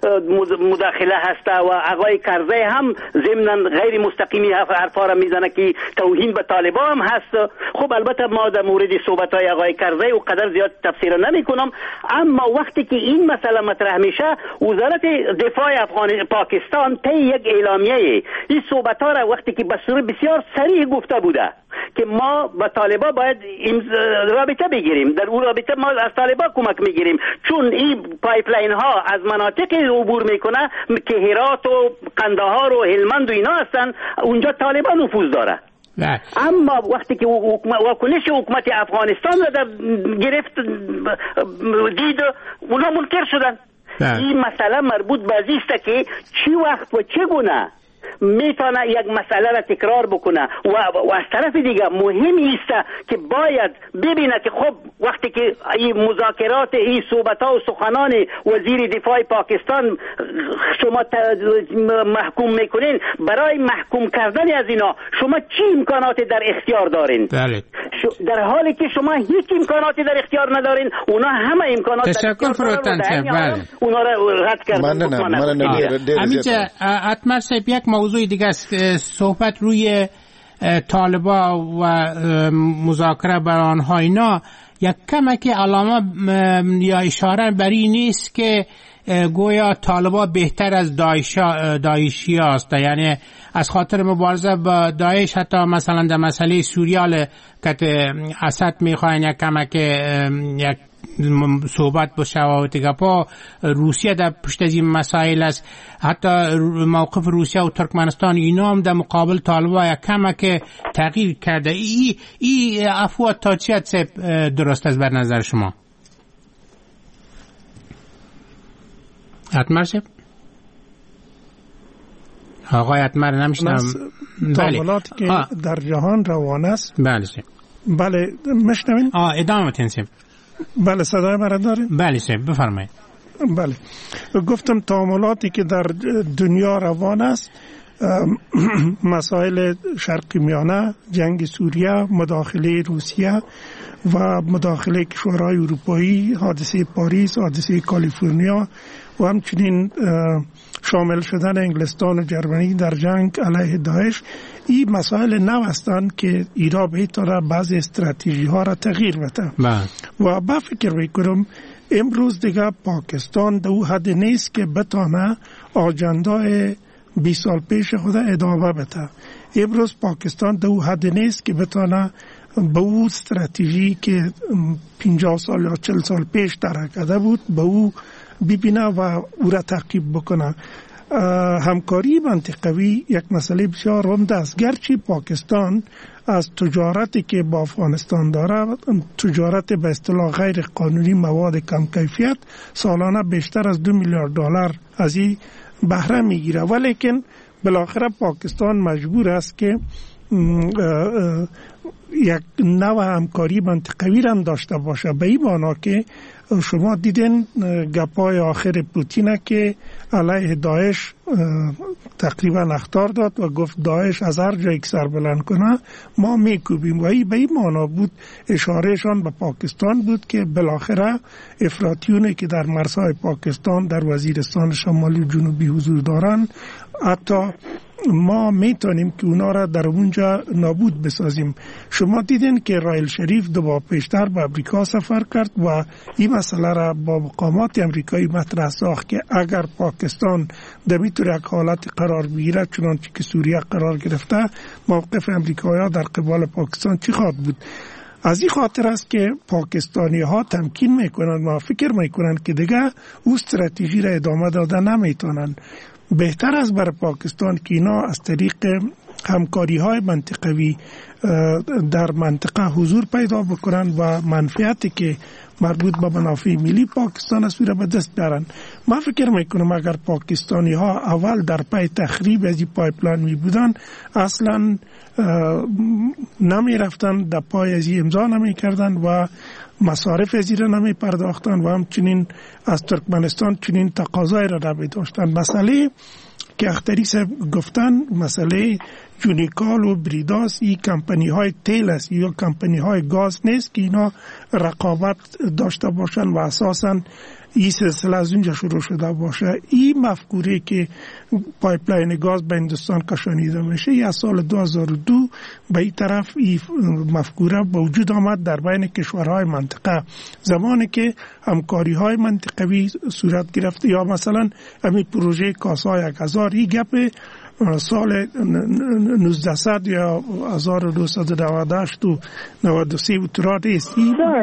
مداخله هست و آقای کرزی هم ضمن غیر مستقیمی حرفا را میزنه که توهین به طالبان هم هست. خب البته ما در مورد صحبت های آقای کرزی و قدر زیاد تفسیر نمی کنم، اما وقتی که این مسئله مطرح میشه وزارت دفاع افغان پاکستان طی یک اعلامیه این صحبت ها را وقتی که به صورت بسیار صریح گفته بوده که ما با طالبان باید رابطه بگیریم، در اون رابطه ما از طالبان کمک میگیریم چون این پایپلاین ها از مناطق عبور میکنه که هرات و قندهار و هلمند و اینا هستن، اونجا طالبان نفوذ داره. اما وقتی که واکنش حکومت افغانستان را در گرفت دید اونا منکر شدن. این مسئله مربوط به از است که چی وقت و چگونه میتونه یک مسئله را تکرار بکنه و, و از طرف دیگه مهم است که باید ببینه که خب وقتی که این مذاکرات این صحبت ها و سخنان وزیر دفاع پاکستان شما محکوم میکنین، برای محکوم کردن از اینا شما چی امکاناتی در اختیار دارین؟ بله. در حالی که شما هیچ امکاناتی در اختیار ندارین، اونا همه امکانات تشکر فروتن صاحب. بله. اونا را رد کردن. همینجا اتمر صاحب یک موضوع دیگه است، صحبت روی طالبا و مذاکره بر آنها، اینا یک کمک علامه یا اشاره بر این نیست که گویا طالبا بهتر از داعشی است، یعنی از خاطر مبارزه با داعش حتی مثلا در مسئله سوریه که اسد میخواین یک کمک یک صحبت بشه و تگپا روسیه در پشت از این مسائل است، حتی موقف روسیه و ترکمنستان اینا هم در مقابل طالبا یک کمک تغییر کرده. ای ای افوا تا چی درست است بر نظر شما؟ اتمر شب آقای اتمر نمیشنم. تعاملاتی که در جهان روان است. بله شب. بله مشنوین؟ آه ادامه تنسیم. بله صدای مرا داریم؟ بله شب بفرمایید. بله گفتم تعاملاتی که در دنیا روان است، مسائل شرق میانه، جنگ سوریه، مداخله روسیه و مداخله کشورهای اروپایی، حادثه پاریس، حادثه کالیفرنیا و همچنین شامل شدن انگلستان و جرمنی در جنگ علیه داعش، این مسائل نو هستند که ایران به طور بعض استراتژی ها را تغییر بده. و با فکر میکنم امروز دیگه پاکستان در او حد نیست که بتانه آجندای بیست سال پیش خود ادامه بده. امروز پاکستان در او حد نیست که بتانه به او استراتژی که پنجاه سال یا چل سال پیش در کرده بود به او ببینه و او را تعقیب بکنه. همکاری منطقوی یک مسئله بسیار عمده است. گرچه پاکستان از تجارتی که با افغانستان داره، تجارت به اصطلاح غیر قانونی مواد کم کیفیت، سالانه بیشتر از دو میلیارد دلار از این بهره میگیره، ولیکن بالاخره پاکستان مجبور است که یک نوع همکاری منطقوی هم داشته باشه. به این معنا که شما دیدین گپای آخر پوتین که علیه داعش تقریبا اخطار داد و گفت داعش از هر جایی که سر بلند کنه ما میکوبیم، و این به این معنا بود، اشارهشان به پاکستان بود که بالاخره افراطیونی که در مرزهای پاکستان در وزیرستان شمالی و جنوبی حضور دارن، حتی ما میتونیم که اونا را در اونجا نابود بسازیم. شما دیدین که رائل شریف دو بار پیشتر به امریکا سفر کرد و این مسئله را با مقامات امریکایی مطرح ساخت که اگر پاکستان در میتونه یک حالت قرار بگیره چنانچه که سوریه قرار گرفته، موقف امریکایی ها در قبال پاکستان چی خواهد بود. از این خاطر است که پاکستانی ها تمکین میکنند و فکر میکنند که دیگه او استراتژی را ادامه داده نمیتونند. بهتر است برای پاکستان که اینا از طریق همکاری های منطقوی در منطقه حضور پیدا بکنن و منفعتی که مربوط به منافع ملی پاکستان است را به دست بیارن. من فکر میکنم اگر پاکستانی ها اول در پی تخریب از این پایپلاین می بودن، اصلا نمی رفتن در پای از این امضا نمی کردن و مصارف از این نمی پرداختن و همچنین از ترکمنستان چنین تقاضای را نمی داشتن. مسئله که اختری صاحب گفتن، مسئله جونیکال و بریداس، این کمپنی های تیل است یا کمپنی های گاز نیست که اینا رقابت داشته باشن و اساساً این سلسله از اونجا شروع شده باشه. این مفکوره که پایپلاین گاز به هندوستان کشانیده میشه، یا سال دو هزار و دو به این طرف این مفکوره به وجود آمد در بین کشورهای منطقه، زمانی که همکاری های منطقوی صورت گرفته، یا مثلا همین پروژه کاسای یک هزار. این گپ سال نوزده یا هزار و دویست و نود و هشت و نود و سه و تراد است.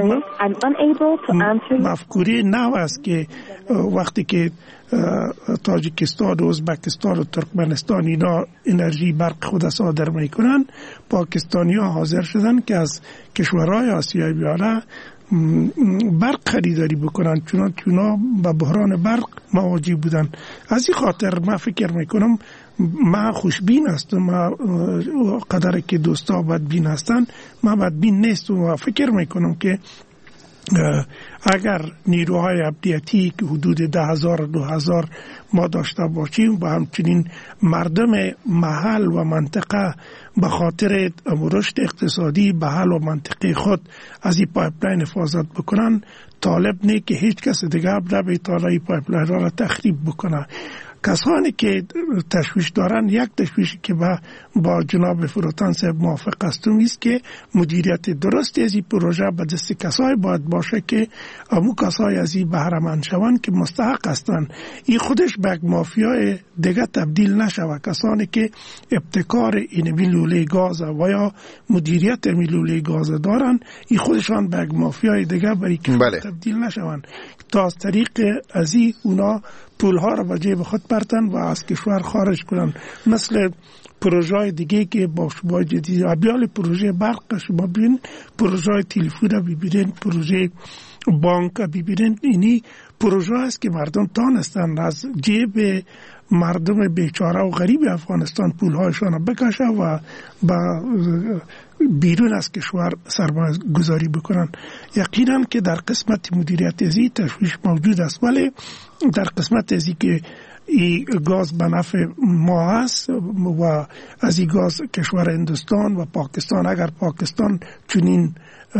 مفکوره نو است که وقتی که تاجیکستان و ازبکستان و ترکمنستان اینا انرژی برق خود صادر میکنن، پاکستانی ها حاضر شدن که از کشورهای آسیای بیاره برق خریداری بکنن، چون اونا با بحران برق مواجه بودن. از این خاطر من فکر میکنم من خوشبین هستم، من قدر که دوستا بدبین هستن من بدبین نیستم و فکر میکنم که اگر نیروهای امنیتی که حدود ده هزار دو هزار ما داشته باشیم و همچنین مردم محل و منطقه به خاطر رشد اقتصادی محل و منطقه خود از این پایپلاین حفاظت بکنن، طالب نه که هیچ کس دیگه نباید تا این پایپلاین را تخریب بکنه. کسانی که تشویش دارن، یک تشویشی که با, با جناب فروتان صاحب موافق هستم است که مدیریت درست از این پروژه به دست کسای باید باشه که امو کسای از این بهره مند شوند که مستحق هستند. این خودش به یک مافیای دیگه تبدیل نشود. کسانی که ابتکار این لوله گاز و یا مدیریت این لوله گاز دارن، این خودشان به یک مافیای دیگه برای که بله. تبدیل نشوند تا از طریق از این اونا پولها را به جیب خود برتن و از کشور خارج کنن. مثل پروژه دیگه که با شما جدید ابیال پروژه برق شما ببین، پروژه تلفن ببینین، پروژه بانک ببینین، اینی پروژه است که مردم تانستن از جیب مردم بیچاره و غریب افغانستان پولهایشان بکشه و با بیرون از کشور سرمایه گذاری بکنن. یقینا که در قسمت مدیریت ازی تشویش موجود است، ولی در قسمت ازی که این گاز به نفع ما است و از این گاز کشور هندوستان و پاکستان، اگر پاکستان چنین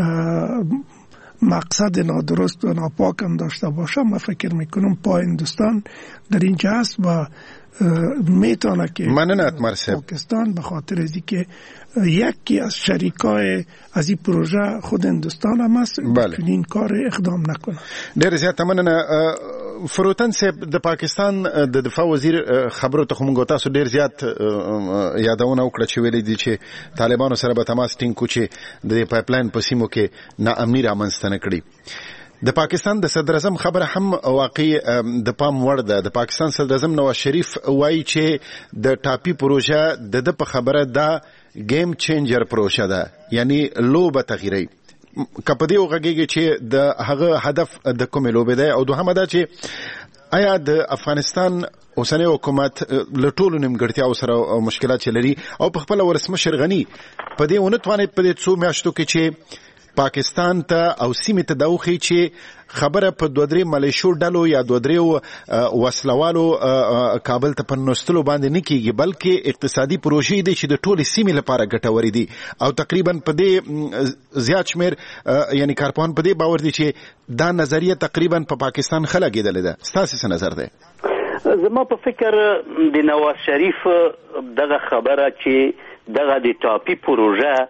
مقصد نادرست و ناپاک هم داشته باشه، من فکر میکنم پا هندوستان در اینجا است و میتونه که پاکستان به خاطر ازی که یکی از شریکای از این پروژه خود هندوستان هم است، بله. چنین کار اقدام نکنه. ډېر زیات مننه. فروتن صاحب، د پاکستان د دفاع وزیر خبرو ته موږ تاسو ډېر زیات یادونه وکړه چې ویلي دي چې طالبانو سره به تماس ټینګ کړو چې د پایپلاین په سیمو کې ناامني رامنځته نه کړي. د پاکستان د صدر اعظم خبره هم واقعي د پام وړ ده. د پاکستان صدر اعظم نواز شریف وایي چې د ټاپي پروژه د د په خبره دا گیم چینجر پروژه ده، یعنی لوبه تغییري. کپدی وګږي چې د هغه هدف د کومې لوبې ده، او دوهمه ده چې آیا د افغانستان اوسنی حکومت له ټولو نیمګړتیاو سره مشکلات لري او په خپل ولسمشر غني په دې ونه تواني په دې څو میاشتو کې چې پاکستان ته او سیمې ته دوخي چې خبره په دوه درې ملیشو ډلو یا دوه درې وسلوالو کابل ته پنوستلو باندې نه کیږي، بلکې اقتصادي پروژې دي چې د ټولې سیمې لپاره ګټورې دي. او تقریبا په دې زیات شمیر یعنی کارپوهان په دې باور دي چې دا نظریه تقریبا په پا پاکستان ښه لګېدلې ده. ستاسې څه نظر دی؟ زما په فکر د نواز شریف دغه خبره چې دغه د ټاپي پروژه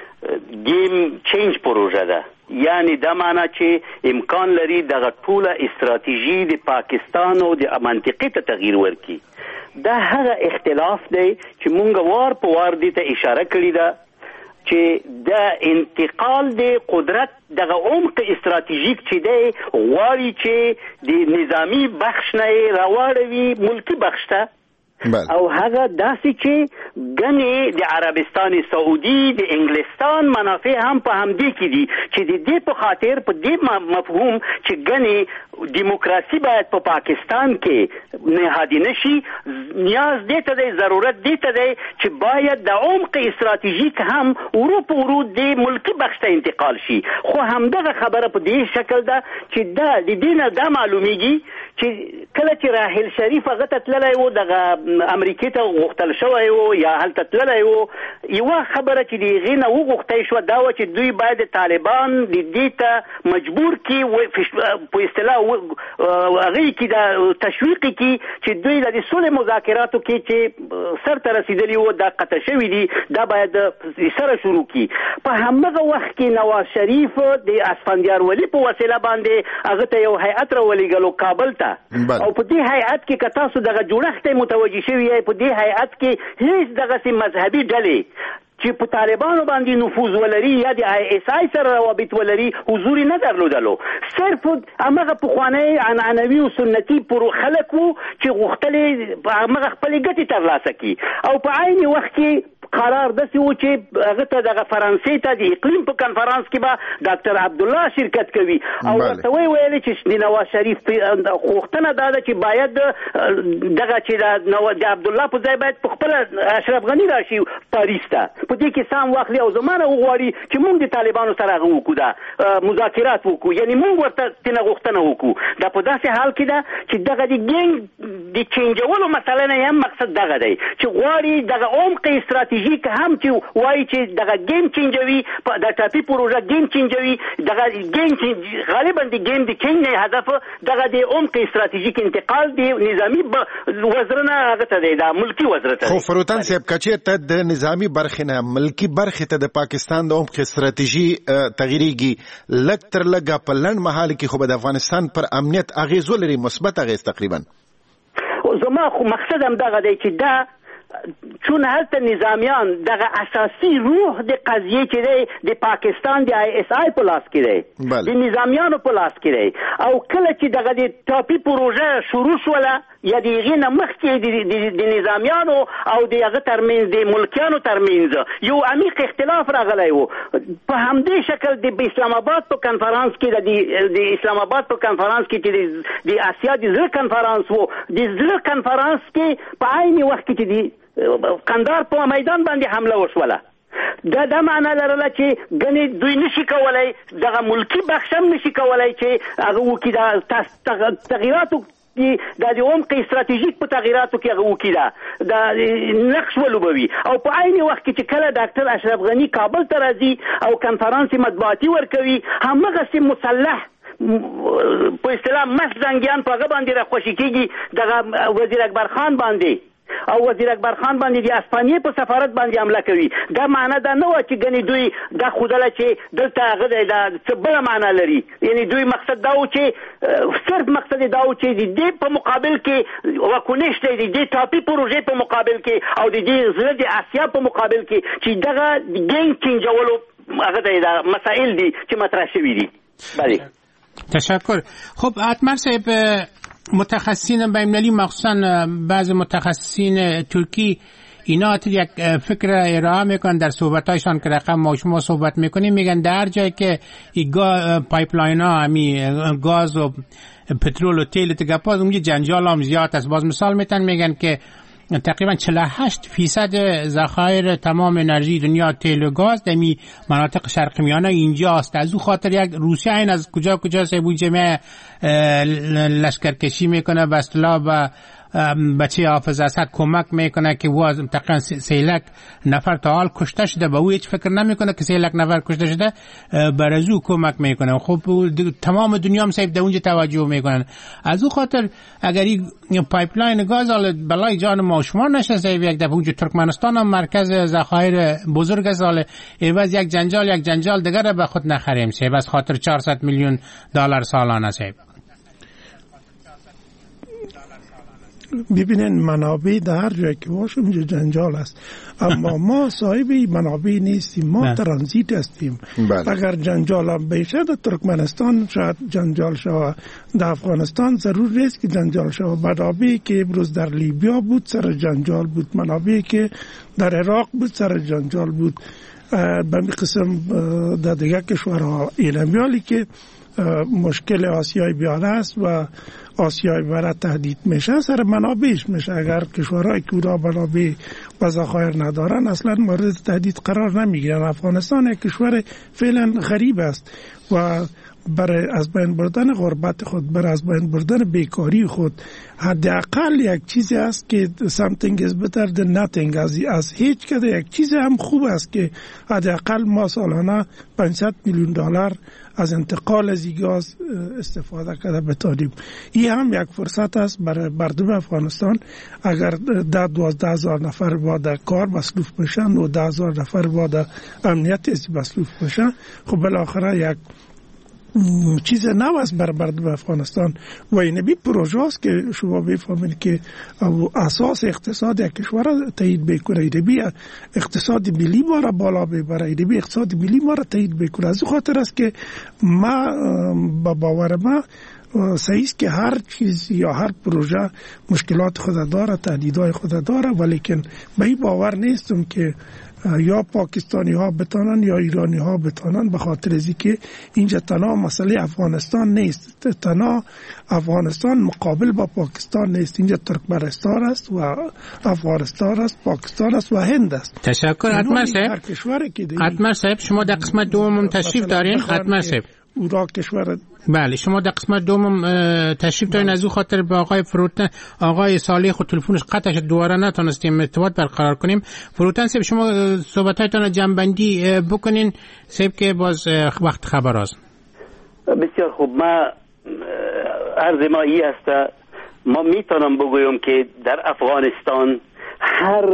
گیم چینج پروژه ده، یعنی دا معنا چې امکان لري دغه ټوله استراتیژي د پاکستان او د منطقې ته تغییر ورکړي. دا هغه اختلاف دی چې مونږ وار په وار دې ته اشاره کړې ده چې د انتقال د قدرت دغه عمق استراتیژیک چې دی غواړي چې د نظامی بخش نه راوړوي ملکی بخش ته، او هغه داسې چې ګنې د عربستان سعودي د انګلستان منافع هم په همدې کې دي چې د دې په خاطر په دې مفهوم چې ګنې دیموکراسي باید په پا پاکستان کې نهادی نشي، نیاز دې ته دی، ضرورت دې ته دی چې باید د عمق استراتیژیک هم ورو په ورو د ملکی بخش ته انتقال شي. خو همدغه خبره په دې شکل ده چې دا د دې نه دا معلومیږي چې کله چې راحل شریف هغه ته تللی و دغه امریکې ته غوښتل شوی و یا هلته تللی و، یوه خبره چې د هغې نه وغوښتی شوه دا وه چې دوی باید د طالبان د دې ته مجبور کړي، په اصطلاح هغې کې د تشویق کړي چې دوی د صلح مذاکراتو کې چې سر ته رسېدلي وو دا قطع شوي دي، دا باید سره شروع کړي. په همدغه وخت کې نواز شریف د اسفندیار ولي په وسیله باندې هغه ته یو هیئت راولېږلو کابل ته شته او په دې هیئت کې که تاسو دغه جوړښت متوجه شوي یې په دې هیئت کې هیڅ دغسې مذهبي ډلې چې په طالبانو باندې نفوذ ولري یا د آی اس آی سره روابط ولري حضور نه درلودلو. صرف هغه پخوانی عنعنوي او سنتي پر خلک وو چې غوښتل هغه خپل ګټې ترلاسه کړي او په عین وخت کې قرار داسې و چې هغه ته دغه فرانسې ته د اقلیم په کنفرانس کې به ډاکټر عبدالله شرکت کوي او ورته ویې ویل چې د نواز شریف غوښتنه دا ده چې باید دغه چې د عبدالله په ځای باید په خپله اشرف غني راشي پاریس ته په دې کې سام واخلي او زمانه وغواړي چې موږ د طالبانو سره هغه وکړو دا مذاکرات وکړو یعنی موږ ورته تېنه غوښتنه وکړو. دا په داسې حال کې ده چې دغه د ګینګ د چینجولو مسله نه هم مقصد دغه دی چې غواړي دغه عمق استراتیژي که هم چې وایي چې دغه گیم چینجوي د ټاپي پروژه گیم چینجوي دغه گیم غالبا د گیم د چینج نه هدف دغه د عمق استراتیژیک انتقال دی نظامی وزرنه هغه ته دی دا ملکی وزر ته. خو فروتن صاحب کچې ته د نظامی برخې نه ملکی برخې ته د پاکستان د عمق استراتیژي تغییریږي لږ تر لږه په لنډ مهال کې خو به د افغانستان پر امنیت اغیز ولري مثبت اغیز تقریبا. زما خو مقصد هم دغه دی چې دا چون هلته نظامیان دغه اساسی روح د قضیه چې دی د پاکستان د آی اس آی په لاس کې دی د نظامیانو په لاس کې دی او کله چې دغه د ټاپي پروژه شروع شوله یا د هغې نه مخکې د نظامیانو او د هغه ترمنځ د ملکیانو ترمنځ یو عمیق اختلاف راغلی و. په همدې شکل د اسلام آباد په کنفرانس کې د اسلام آباد په کنفرانس کې چې د اسیا د زړه کنفرانس و د زړه کنفرانس کې په عین وخت کې چې د قندار په میدان باندې حمله وشوله دا دا معنا لرله چې ګنې دوی نشي کولای دغه ملکی بخش هم نشي کولای چې هغه وکړي دا تغییراتو دا د عمق استراتیژیک په تغییراتو کې هغه وکړي دا د نقش ولوبوي او په عین وخت کې چې کله ډاکټر اشرف غني کابل ته راځي او کنفرانس مطبوعاتي ورکوي همغسې مسلح په اصطلاح مس زنګیان په هغه باندې راخوشي کېږي دغه وزیر اکبر خان باندې او وزیر اکبر خان باندې د اسپانیې په سفارت باندې حمله کوي. دا معنا دا نه و چې ګنې دوی دا ښودله چې دلته هغه دی دا څه بله معنا لري یعنی دوی مقصد دا و چې صرف مقصد دا و چې د دې په مقابل کې واکنش دی د دې ټاپي پروژې په مقابل کې او د دې زړه د اسیا په مقابل کې چې دغه ګینګ چینجولو هغه دی دا مسائل دي چې مطرح شوي دي. بله تشکر. خب اتمر صاحب متخصصین بین‌المللی مخصوصا بعض متخصصین ترکی اینا یک فکر ارائه میکنن در صحبتایشان که رقم ما شما صحبت میکنیم میگن در جایی که پایپلاین ها همی گاز و پترول و تیل تگپاز اونجا جنجال هم زیاد است. باز مثال میتن میگن که تقریبا چهل و هشت فیصد ذخایر تمام انرژی دنیا تیل و گاز در می مناطق شرق میانه اینجا است. از او خاطر یک روسیه این از کجا کجا سه بوجمه لشکرکشی میکنه به اصطلاح و بچه حافظ اسد کمک میکنه که واز تقریبا سیلک نفر تا حال کشته شده به او هیچ فکر نمیکنه که سیلک نفر کشته شده برازو کمک میکنه. خب تمام دنیا هم صاحب در اونجا توجه میکنن. از او خاطر اگر این پایپلاین گاز بلای جان ما شما نشه صاحب یک دفعه اونجا ترکمنستان هم مرکز ذخایر بزرگ است حالا عوض یک جنجال یک جنجال دیگر به خود نخریم صاحب از خاطر چهارصد میلیون دلار سالانه صاحب. ببینن منابع در هر جایی که باشه اونجا جنجال است اما ما صاحب منابع نیستیم ما ترانزیت هستیم. اگر جنجال هم بشه در ترکمنستان شاید جنجال شود در افغانستان ضرور نیست که جنجال شود. منابعی که امروز در لیبیا بود سر جنجال بود منابعی که در عراق بود سر جنجال بود به می قسم در دیگه کشورها ایلمیالی که مشکل آسیای بیاره است و آسیای برای تهدید میشه سر منابعش میشه. اگر کشورهای که اونا منابع و ذخایر ندارن اصلا مورد تهدید قرار نمیگیرن. افغانستان یک کشور فعلا غریب است و برای از بین بردن غربت خود برای از بین بردن بیکاری خود حداقل یک چیزی است که something is better than nothing از, از هیچ کده یک چیزی هم خوب است که حداقل ما سالانه پانصد میلیون دلار از انتقال از گاز استفاده کرده بتانیم. این هم یک فرصت است برای مردم افغانستان. اگر ده دوازده هزار نفر بعد کار مصروف بشن و ده هزار نفر بعد امنیت مصروف بشن خب بالاخره یک چیز نو است بر برد افغانستان و این بی پروژه است که شما بفهمید که اساس اقتصاد یک کشور تایید بکنه، این بی اقتصاد ملی ما را بالا ببره، این بی اقتصاد ملی ما را تایید بکنه. از خاطر است که ما با باور ما صحیح است که هر چیز یا هر پروژه مشکلات خود داره، تهدیدهای خود داره، ولیکن به این باور نیستم که یا پاکستانی ها بتانن یا ایرانی ها بتانن، به خاطر از که اینجا تنها مسئله افغانستان نیست، تنها افغانستان مقابل با پاکستان نیست، اینجا ترکمنستان است و افغانستان است، پاکستان است و هند است. تشکر. اتمر صاحب اتمر صاحب شما در قسمت دوم تشریف دارین. اتمر صاحب اورا کشور بله شما در قسمت دوم تشریف دارین. از او خاطر به آقای فروتن آقای صالح خود تلفنش قطع شد، دوباره نتونستیم ارتباط برقرار کنیم. فروتن صاحب شما صحبتاتون جنبندی بکنین صاحب که باز وقت خبر است. بسیار خوب. ما عرض ما ای است، ما میتونم بگویم که در افغانستان هر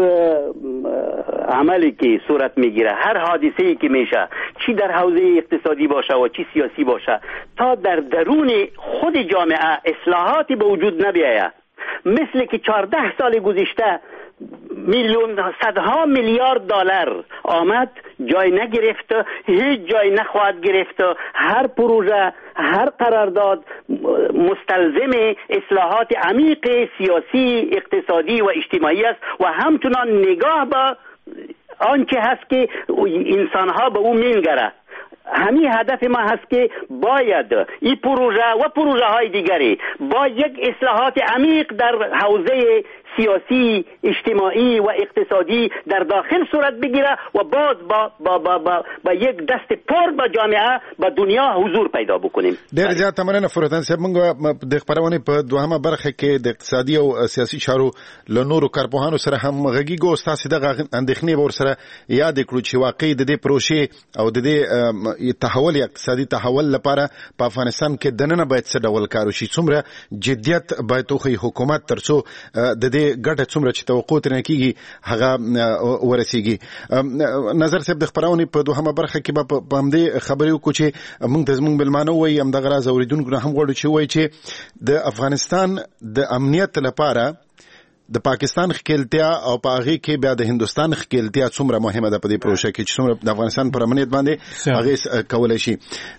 عملی که صورت میگیره، هر حادثه‌ای که میشه، چی در حوزه اقتصادی باشه و چی سیاسی باشه، تا در درون خود جامعه اصلاحاتی به وجود نبیاید، مثل که چهارده سال گذشته میلیون صدها میلیارد دلار آمد جای نگرفت، هیچ جای نخواهد گرفت. هر پروژه، هر قرارداد مستلزم اصلاحات عمیق سیاسی، اقتصادی و اجتماعی است و همچنان نگاه به آنچه هست که انسانها به او مینگره. همین هدف ما هست که باید این پروژه و پروژه های دیگری با یک اصلاحات عمیق در حوزه سیاسی، اجتماعی و اقتصادی در داخل صورت بگیره و باز با با با با, با یک دست پر با جامعه با دنیا حضور پیدا بکنیم. ډېر زیات مننه فروتن صاحب. موږ د خبرونې په دوهمه برخه کې د اقتصادي او سیاسي چارو له نورو کارپوهانو سره هم غږیږو. استاد دغه اندېښنې ور سره یاد کړو چې واقعي د دې پروژې او د دې تحول اقتصادي تحول لپاره په افغانستان کې دننه باید څه ډول کار وشي، څومره جديت باید توخی حکومت ترڅو د دې ګټه څومره چې توقع ترې کېږي هغه ورسیږي. نظر صاحب د خبرونې په دوهمه برخه کې به په همدې خبرې وکړو چې موږ ته زموږ بلمانه وایي همدغه راز اوریدونکو هم غواړو چې وایي چې د افغانستان د امنیت لپاره د پاکستان خپلتیا او په هغه کې بیا د هندستان خپلتیا څومره مهمه ده په دې پروژه کې چې څومره د افغانستان پر امنیت باندې هغه کولای شي.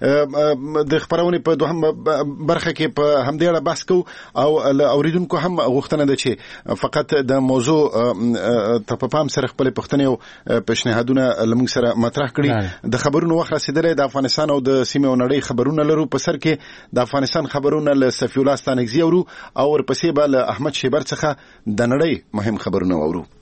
د خبرونې په دوهم برخه کې په همدې اړه بحث کوو او اوریدونکو هم غوښتنه ده چې فقط د موضوع ته په پام سره خپل پوښتنې او پیشنهادونه لمږ سره مطرح کړي. د خبرونو وخت رسیدلی د افغانستان او د سیمې او نړۍ خبرونه لرو. په سر کې د افغانستان خبرونه له صفی الله ستانکزي اورو او ورپسې به له احمد شیبر څخه د نړۍ مهم خبرونه اورو.